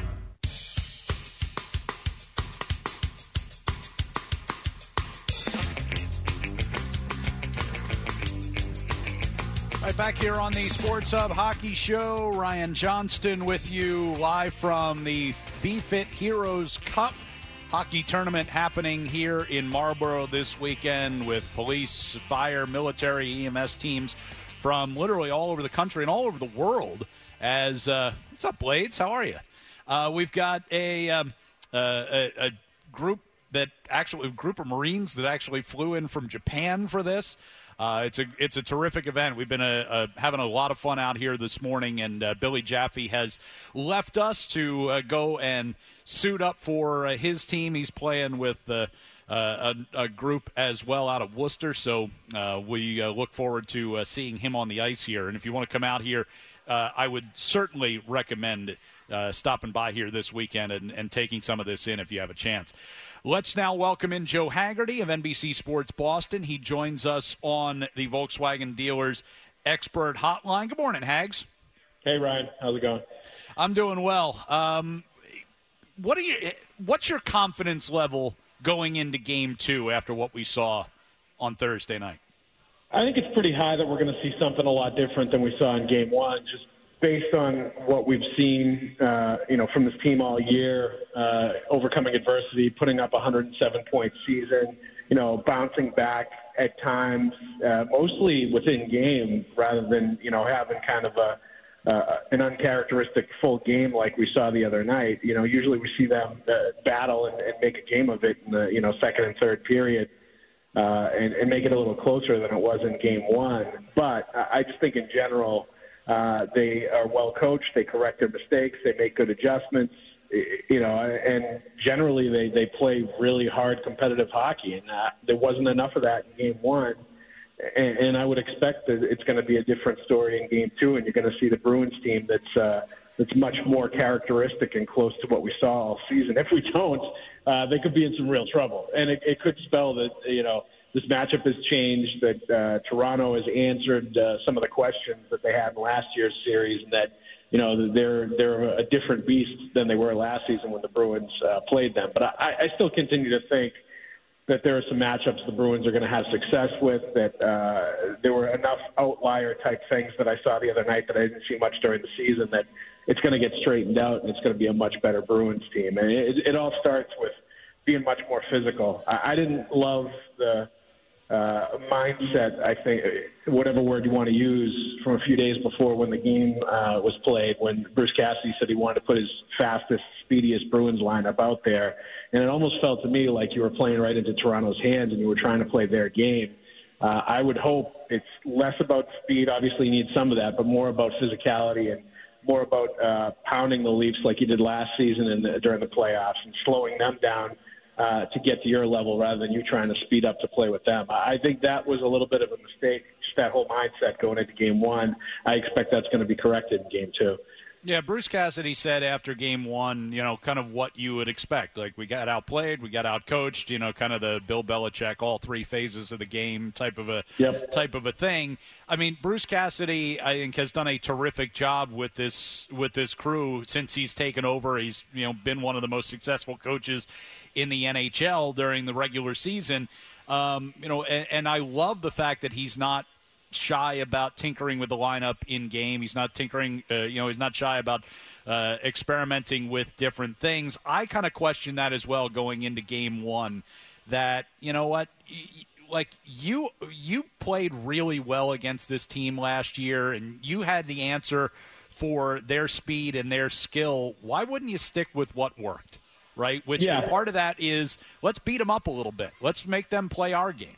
Right back here on the Sports Hub Hockey Show. Ryan Johnston with you live from the B-Fit Heroes Cup Hockey Tournament happening here in Marlboro this weekend with police, fire, military, E M S teams from literally all over the country and all over the world. As uh, what's up, Blades? How are you? Uh, we've got a, um, uh, a a group that actually a group of Marines that actually flew in from Japan for this. Uh, it's a it's a terrific event. We've been uh, uh, having a lot of fun out here this morning, and uh, Billy Jaffe has left us to uh, go and suit up for uh, his team. He's playing with uh, uh, a, a group as well out of Worcester, so uh, we uh, look forward to uh, seeing him on the ice here. And if you want to come out here, uh, I would certainly recommend uh, stopping by here this weekend and, and taking some of this in if you have a chance. Let's now welcome in Joe Haggerty of N B C Sports Boston. He joins us on the Volkswagen Dealers Expert Hotline. Good morning, Hags. Hey, Ryan. How's it going? I'm doing well. Um, what are you? What's your confidence level going into Game Two after what we saw on Thursday night? I think it's pretty high that we're going to see something a lot different than we saw in Game One, just based on what we've seen, uh, you know, from this team all year, uh, overcoming adversity, putting up a one hundred seven point season, you know, bouncing back at times, uh, mostly within game, rather than, you know, having kind of a uh, an uncharacteristic full game like we saw the other night. You know, usually we see them uh, battle and, and make a game of it in the, you know, second and third period. Uh, and, and make it a little closer than it was in Game One. But I just think in general, Uh, they are well coached. They correct their mistakes. They make good adjustments, you know, and generally they, they play really hard competitive hockey. And uh, there wasn't enough of that in Game One. And, and I would expect that it's going to be a different story in Game Two, and you're going to see the Bruins team that's uh, that's much more characteristic and close to what we saw all season. If we don't, uh, they could be in some real trouble. And it, it could spell that, you know, this matchup has changed, that uh, Toronto has answered uh, some of the questions that they had in last year's series, and that, you know, they're they're a different beast than they were last season when the Bruins uh, played them. But I, I still continue to think that there are some matchups the Bruins are going to have success with, that uh, there were enough outlier-type things that I saw the other night that I didn't see much during the season, that it's going to get straightened out and it's going to be a much better Bruins team. And it, it all starts with being much more physical. I, I didn't love the Uh, mindset, I think, whatever word you want to use, from a few days before when the game uh, was played, when Bruce Cassidy said he wanted to put his fastest, speediest Bruins lineup out there. And it almost felt to me like you were playing right into Toronto's hands and you were trying to play their game. Uh, I would hope it's less about speed, obviously you need some of that, but more about physicality and more about uh, pounding the Leafs like you did last season and the, during the playoffs, and slowing them down Uh, to get to your level rather than you trying to speed up to play with them. I think that was a little bit of a mistake, just that whole mindset going into Game One. I expect that's going to be corrected in Game Two. Yeah, Bruce Cassidy said after Game One, you know, kind of what you would expect. Like, we got outplayed, we got outcoached, you know, kind of the Bill Belichick, all three phases of the game type of a yep. type of a thing. I mean, Bruce Cassidy, I think, has done a terrific job with this with this crew since he's taken over. He's, you know, been one of the most successful coaches in the N H L during the regular season. Um, you know, and, and I love the fact that he's not shy about tinkering with the lineup in game. He's not tinkering, uh, you know, he's not shy about uh, experimenting with different things. I kind of question that as well going into game one, that, you know what, like you you played really well against this team last year, and you had the answer for their speed and their skill. Why wouldn't you stick with what worked, right? Which yeah. part of that is, let's beat them up a little bit. Let's make them play our game.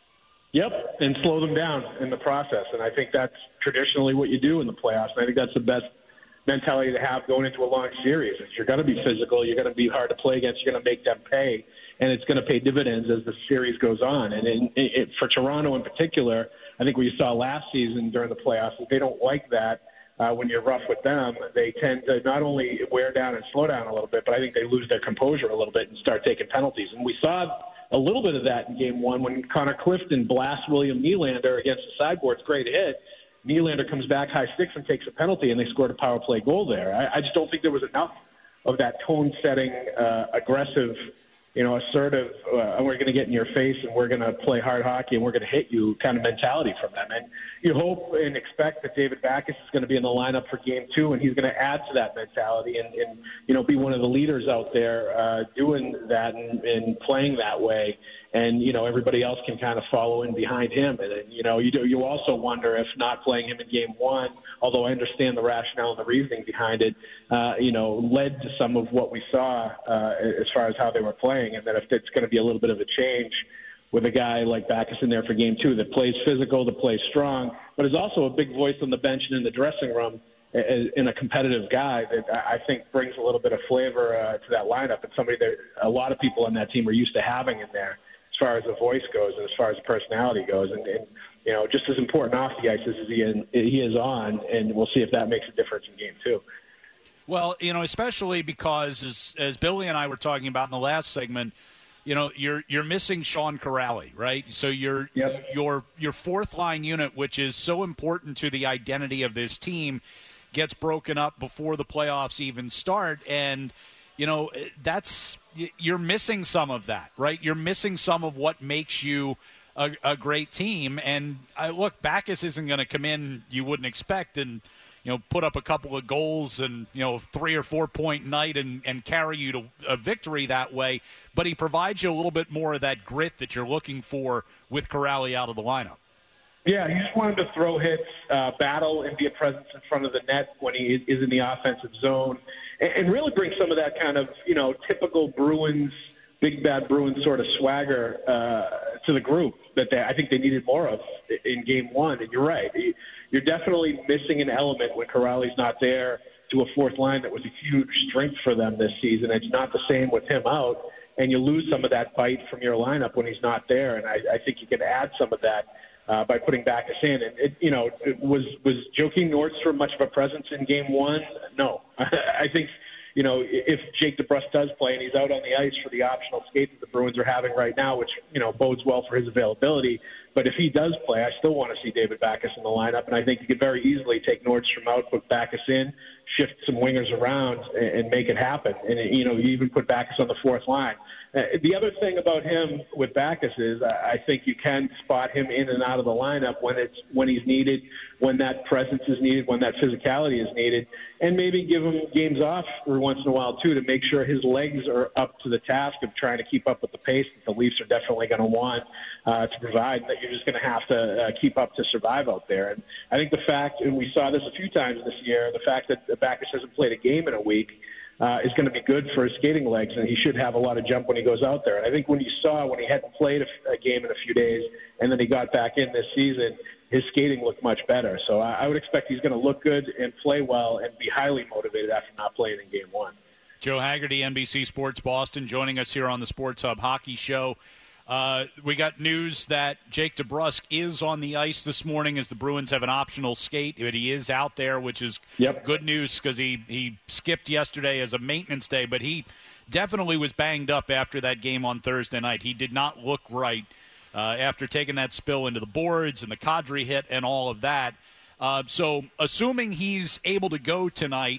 Yep, and slow them down in the process. And I think that's traditionally what you do in the playoffs. And I think that's the best mentality to have going into a long series. You're going to be physical. You're going to be hard to play against. You're going to make them pay. And it's going to pay dividends as the series goes on. And in, it, for Toronto in particular, I think what you saw last season during the playoffs is they don't like that. Uh, when you're rough with them, they tend to not only wear down and slow down a little bit, but I think they lose their composure a little bit and start taking penalties. And we saw a little bit of that in game one when Connor Clifton blasts William Nylander against the sideboards. Great hit. Nylander comes back high sticks and takes a penalty, and they scored a power play goal there. I, I just don't think there was enough of that tone-setting, uh, aggressive, you know, assertive, uh, we're going to get in your face and we're going to play hard hockey and we're going to hit you kind of mentality from them. And you hope and expect that David Backes is going to be in the lineup for game two, and he's going to add to that mentality and, and you know, be one of the leaders out there uh, doing that and, and playing that way. And, you know, everybody else can kind of follow in behind him. And, and you know, you do, you also wonder if not playing him in game one, although I understand the rationale and the reasoning behind it, uh, you know, led to some of what we saw uh, as far as how they were playing. And that if it's going to be a little bit of a change with a guy like Backes in there for game two that plays physical, that plays strong, but is also a big voice on the bench and in the dressing room, in a competitive guy that I think brings a little bit of flavor uh, to that lineup, and somebody that a lot of people on that team are used to having in there as far as the voice goes and as far as the personality goes. And, and you know, just as important off the ice as he, in, he is on, and we'll see if that makes a difference in game two. Well, you know, especially because, as, as Billy and I were talking about in the last segment, you know, you're you're missing Sean Kuraly, right? So your yep. your your fourth line unit, which is so important to the identity of this team, gets broken up before the playoffs even start. And, you know, that's you're missing some of that, right? You're missing some of what makes you a, a great team. And I, look, Backes isn't going to come in you wouldn't expect and, you know, put up a couple of goals and, you know, three or four point night and, and carry you to a victory that way. But he provides you a little bit more of that grit that you're looking for with Kuraly out of the lineup. Yeah, he just wanted to throw hits, uh, battle, and be a presence in front of the net when he is in the offensive zone, and, and really bring some of that kind of, you know, typical Bruins, big bad Bruins sort of swagger uh, to the group that they, I think they needed more of in game one. And you're right. You're definitely missing an element when Kuraly's not there to a fourth line that was a huge strength for them this season. It's not the same with him out, and you lose some of that bite from your lineup when he's not there. And I, I think you can add some of that Uh, by putting Backes in. And, it, you know, it was was Joakim Nordstrom much of a presence in game one? No. I think, you know, if Jake DeBrusk does play and he's out on the ice for the optional skate that the Bruins are having right now, which, you know, bodes well for his availability, but if he does play, I still want to see David Backes in the lineup, and I think you could very easily take Nordstrom out, put Backes in, shift some wingers around, and, and make it happen. And, you know, you even put Backes on the fourth line. Uh, the other thing about him with Backes is I, I think you can spot him in and out of the lineup when it's when he's needed, when that presence is needed, when that physicality is needed, and maybe give him games off every once in a while, too, to make sure his legs are up to the task of trying to keep up with the pace that the Leafs are definitely going to want uh, to provide, and that you're just going to have to uh, keep up to survive out there. And I think the fact, and we saw this a few times this year, the fact that Backes hasn't played a game in a week uh, is going to be good for his skating legs, and he should have a lot of jump when he goes out there. And I think when you saw when he hadn't played a, a game in a few days and then he got back in this season, his skating looked much better. So I, I would expect he's going to look good and play well and be highly motivated after not playing in game one. Joe Haggerty, N B C Sports Boston, joining us here on the Sports Hub Hockey Show. Uh, we got news that Jake DeBrusk is on the ice this morning as the Bruins have an optional skate, but he is out there, which is yep. good news because he, he skipped yesterday as a maintenance day, but he definitely was banged up after that game on Thursday night. He did not look right uh, after taking that spill into the boards and the Kadri hit and all of that. Uh, so assuming he's able to go tonight,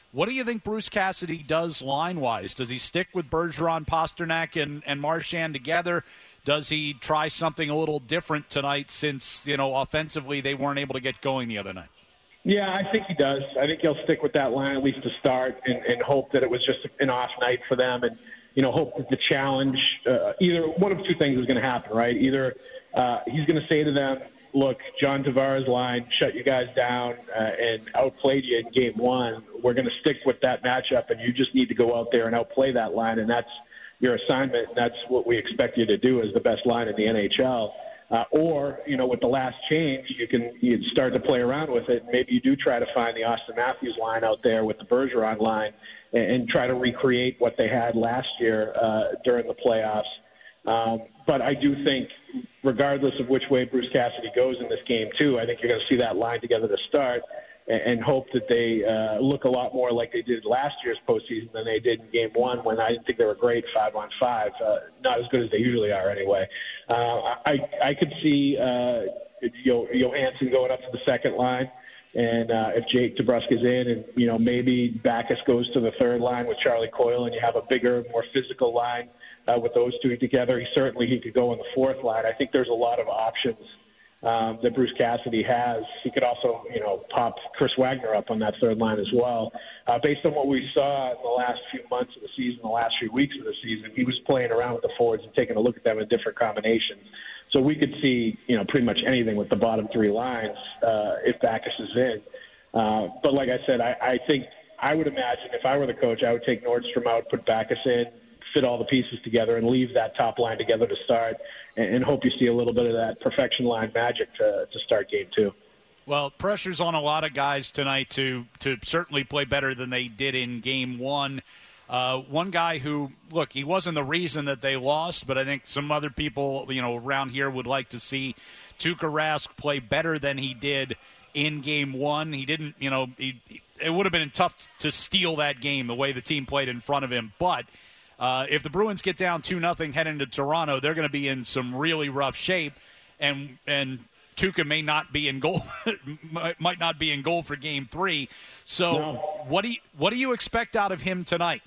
What do you think Bruce Cassidy does line-wise? Does he stick with Bergeron, Pasternak, and, and Marchand together? Does he try something a little different tonight since, you know, offensively they weren't able to get going the other night? Yeah, I think he does. I think he'll stick with that line at least to start and, and hope that it was just an off night for them and, you know, hope that the challenge, uh, either one of two things is going to happen, right? Either uh, he's going to say to them, look, John Tavares' line shut you guys down uh, and outplayed you in game one. We're going to stick with that matchup, and you just need to go out there and outplay that line, and that's your assignment, and that's what we expect you to do as the best line in the N H L. Uh, or, you know, with the last change, you can you start to play around with it. Maybe you do try to find the Austin Matthews line out there with the Bergeron line and, and try to recreate what they had last year uh, during the playoffs. Um, but I do think, regardless of which way Bruce Cassidy goes in this game, too, I think you're going to see that line together to start and, and hope that they uh, look a lot more like they did last year's postseason than they did in game one when I didn't think they were great five on five. Uh, not as good as they usually are anyway. Uh, I, I could see uh, Johansson going up to the second line. And uh, if Jake DeBrusk is in and, you know, maybe Backus goes to the third line with Charlie Coyle and you have a bigger, more physical line uh, with those two together, he certainly he could go on the fourth line. I think there's a lot of options um, that Bruce Cassidy has. He could also, you know, pop Chris Wagner up on that third line as well. Uh, based on what we saw in the last few months of the season, the last few weeks of the season, he was playing around with the forwards and taking a look at them in different combinations. So we could see, you know, pretty much anything with the bottom three lines uh, if Backus is in. Uh, but like I said, I, I think I would imagine if I were the coach, I would take Nordstrom out, put Backus in, fit all the pieces together, and leave that top line together to start, and, and hope you see a little bit of that perfection line magic to, to start game two. Well, pressure's on a lot of guys tonight to to certainly play better than they did in game one. Uh, one guy who, look, he wasn't the reason that they lost, but I think some other people, you know, around here would like to see Tuukka Rask play better than he did in game one. He didn't, you know, he, it would have been tough to steal that game the way the team played in front of him. But uh, if the Bruins get down two nothing heading to Toronto, they're going to be in some really rough shape, and and Tuukka may not be in goal, might not be in goal for game three. So no. what do you, what do you expect out of him tonight?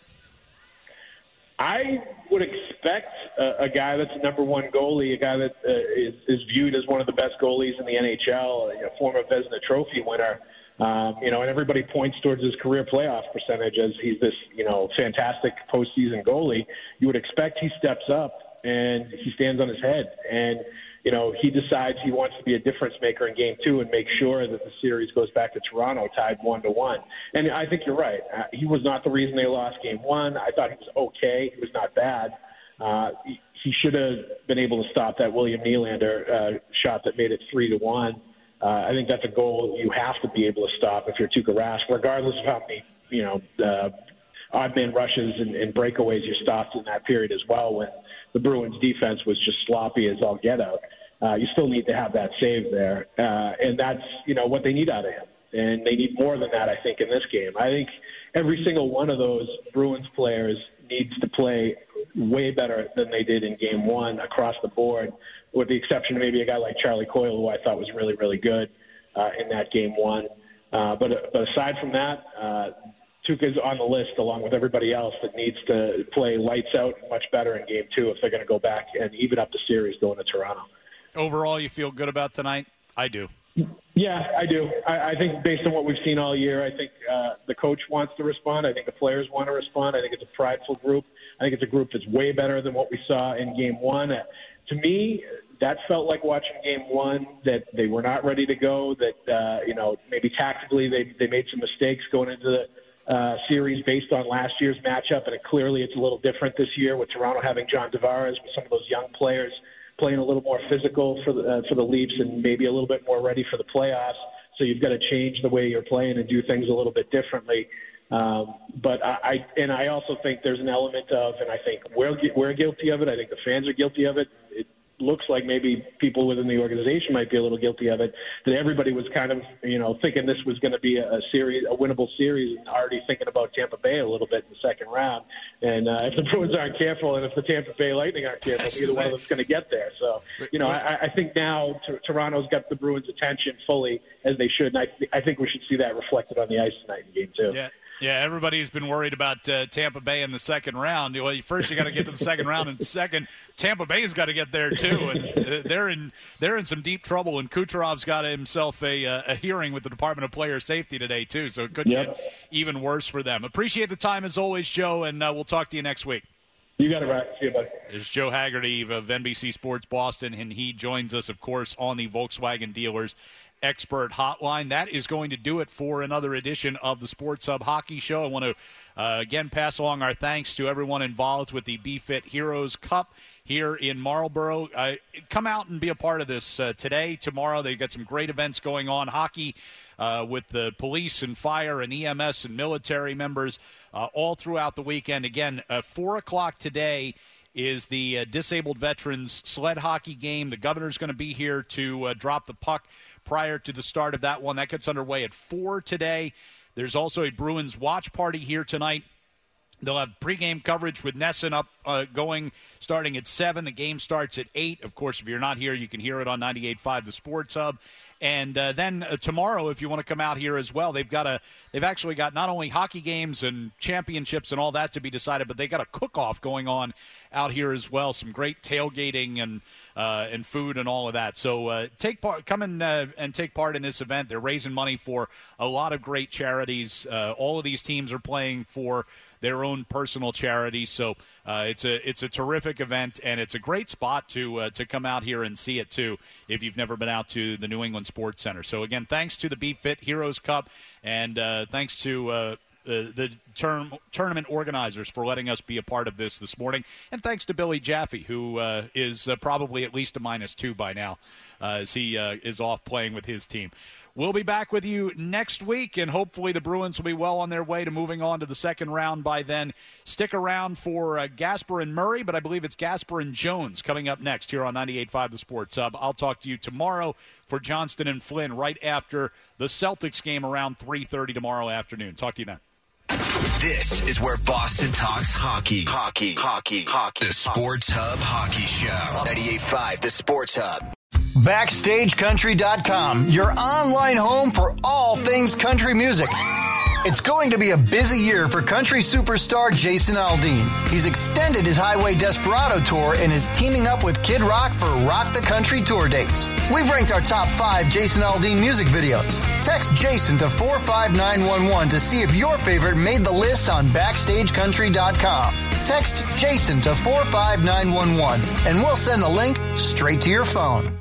I would expect a, a guy that's a number one goalie, a guy that uh, is, is viewed as one of the best goalies in the N H L, a former Vezina Trophy winner. Um, you know, and everybody points towards his career playoff percentage as he's this, you know, fantastic postseason goalie. You would expect he steps up and he stands on his head and, you know, he decides he wants to be a difference maker in game two and make sure that the series goes back to Toronto tied one to one. And I think you're right. Uh, he was not the reason they lost game one. I thought he was okay. He was not bad. Uh, he, he should have been able to stop that William Nylander uh, shot that made it three to one. Uh, I think that's a goal you have to be able to stop if you're Tuukka Rask, regardless of how many, you know, uh, odd man rushes and, and breakaways you stopped in that period as well when the Bruins defense was just sloppy as all get out. Uh, you still need to have that save there. Uh, and that's, you know, what they need out of him. And they need more than that, I think, in this game. I think every single one of those Bruins players needs to play way better than they did in game one across the board, with the exception of maybe a guy like Charlie Coyle, who I thought was really, really good uh, in that game one. Uh, but, but aside from that, uh, Tuukka's on the list along with everybody else that needs to play lights out much better in game two if they're going to go back and even up the series going to Toronto. Overall, you feel good about tonight? I do. Yeah, I do. I, I think based on what we've seen all year, I think uh, the coach wants to respond. I think the players want to respond. I think it's a prideful group. I think it's a group that's way better than what we saw in game one. Uh, to me, that felt like watching game one, that they were not ready to go, that, uh, you know, maybe tactically they, they made some mistakes going into the Uh, series based on last year's matchup, and it, clearly it's a little different this year with Toronto having John Tavares, with some of those young players playing a little more physical for the uh, for the Leafs and maybe a little bit more ready for the playoffs. So you've got to change the way you're playing and do things a little bit differently. Um, but I, I and I also think there's an element of, and I think we're we're guilty of it. I think the fans are guilty of it. It looks like maybe people within the organization might be a little guilty of it, that everybody was kind of, you know, thinking this was going to be a, a series, a winnable series, and already thinking about Tampa Bay a little bit in the second round. And uh, if the Bruins aren't careful, and if the Tampa Bay Lightning aren't careful, neither one of them's going to get there. So, you know, I, I think now t- Toronto's got the Bruins' attention fully, as they should, and I, th- I think we should see that reflected on the ice tonight in game two. Yeah. Yeah, everybody's been worried about uh, Tampa Bay in the second round. Well, first you got to get to the second round, and second, Tampa Bay's got to get there too, and uh, they're in they're in some deep trouble. And Kucherov's got himself a uh, a hearing with the Department of Player Safety today too, so it could yep. get even worse for them. Appreciate the time as always, Joe, and uh, we'll talk to you next week. You got it right. See you, buddy. There's Joe Haggerty of N B C Sports Boston, and he joins us, of course, on the Volkswagen Dealers Expert Hotline. That is going to do it for another edition of the Sports Hub Hockey Show. I want to, uh, again, pass along our thanks to everyone involved with the B-Fit Heroes Cup here in Marlboro. Uh, come out and be a part of this uh, today, tomorrow. They've got some great events going on. Hockey uh, with the police and fire and E M S and military members uh, all throughout the weekend. Again, uh, four o'clock today is the uh, Disabled Veterans Sled Hockey game. The governor's going to be here to uh, drop the puck prior to the start of that one. That gets underway at four today. There's also a Bruins watch party here tonight. They'll have pregame coverage with Nesson up uh, going starting at seven. The game starts at eight. Of course, if you're not here, you can hear it on ninety-eight point five The Sports Hub. And uh, then uh, tomorrow, if you want to come out here as well, they've got a they've actually got not only hockey games and championships and all that to be decided, but they got a cook-off going on out here as well. Some great tailgating and uh, and food and all of that. So uh, take part, come in uh, and take part in this event. They're raising money for a lot of great charities. Uh, all of these teams are playing for their own personal charities. So uh, it's a it's a terrific event, and it's a great spot to uh, to come out here and see it too if you've never been out to the New England Sports Center. So again, thanks to the B-Fit Heroes Cup, and uh, thanks to uh, the, the term, tournament organizers for letting us be a part of this this morning, and thanks to Billy Jaffe, who uh, is uh, probably at least a minus two by now uh, as he uh, is off playing with his team. We'll be back with you next week, and hopefully the Bruins will be well on their way to moving on to the second round by then. Stick around for uh, Gasper and Murray, but I believe it's Gasper and Jones coming up next here on ninety-eight point five The Sports Hub. I'll talk to you tomorrow for Johnston and Flynn right after the Celtics game around three thirty tomorrow afternoon. Talk to you then. This is where Boston talks hockey. Hockey. Hockey. Hockey. The Sports Hub Hockey Show. ninety-eight point five The Sports Hub. Backstage Country dot com, your online home for all things country music. It's going to be a busy year for country superstar Jason Aldean. He's extended his Highway Desperado tour and is teaming up with Kid Rock for Rock the Country tour dates. We've ranked our top five Jason Aldean music videos. Text Jason to four five nine one one to see if your favorite made the list on Backstage Country dot com. Text Jason to four five nine one one and we'll send the link straight to your phone.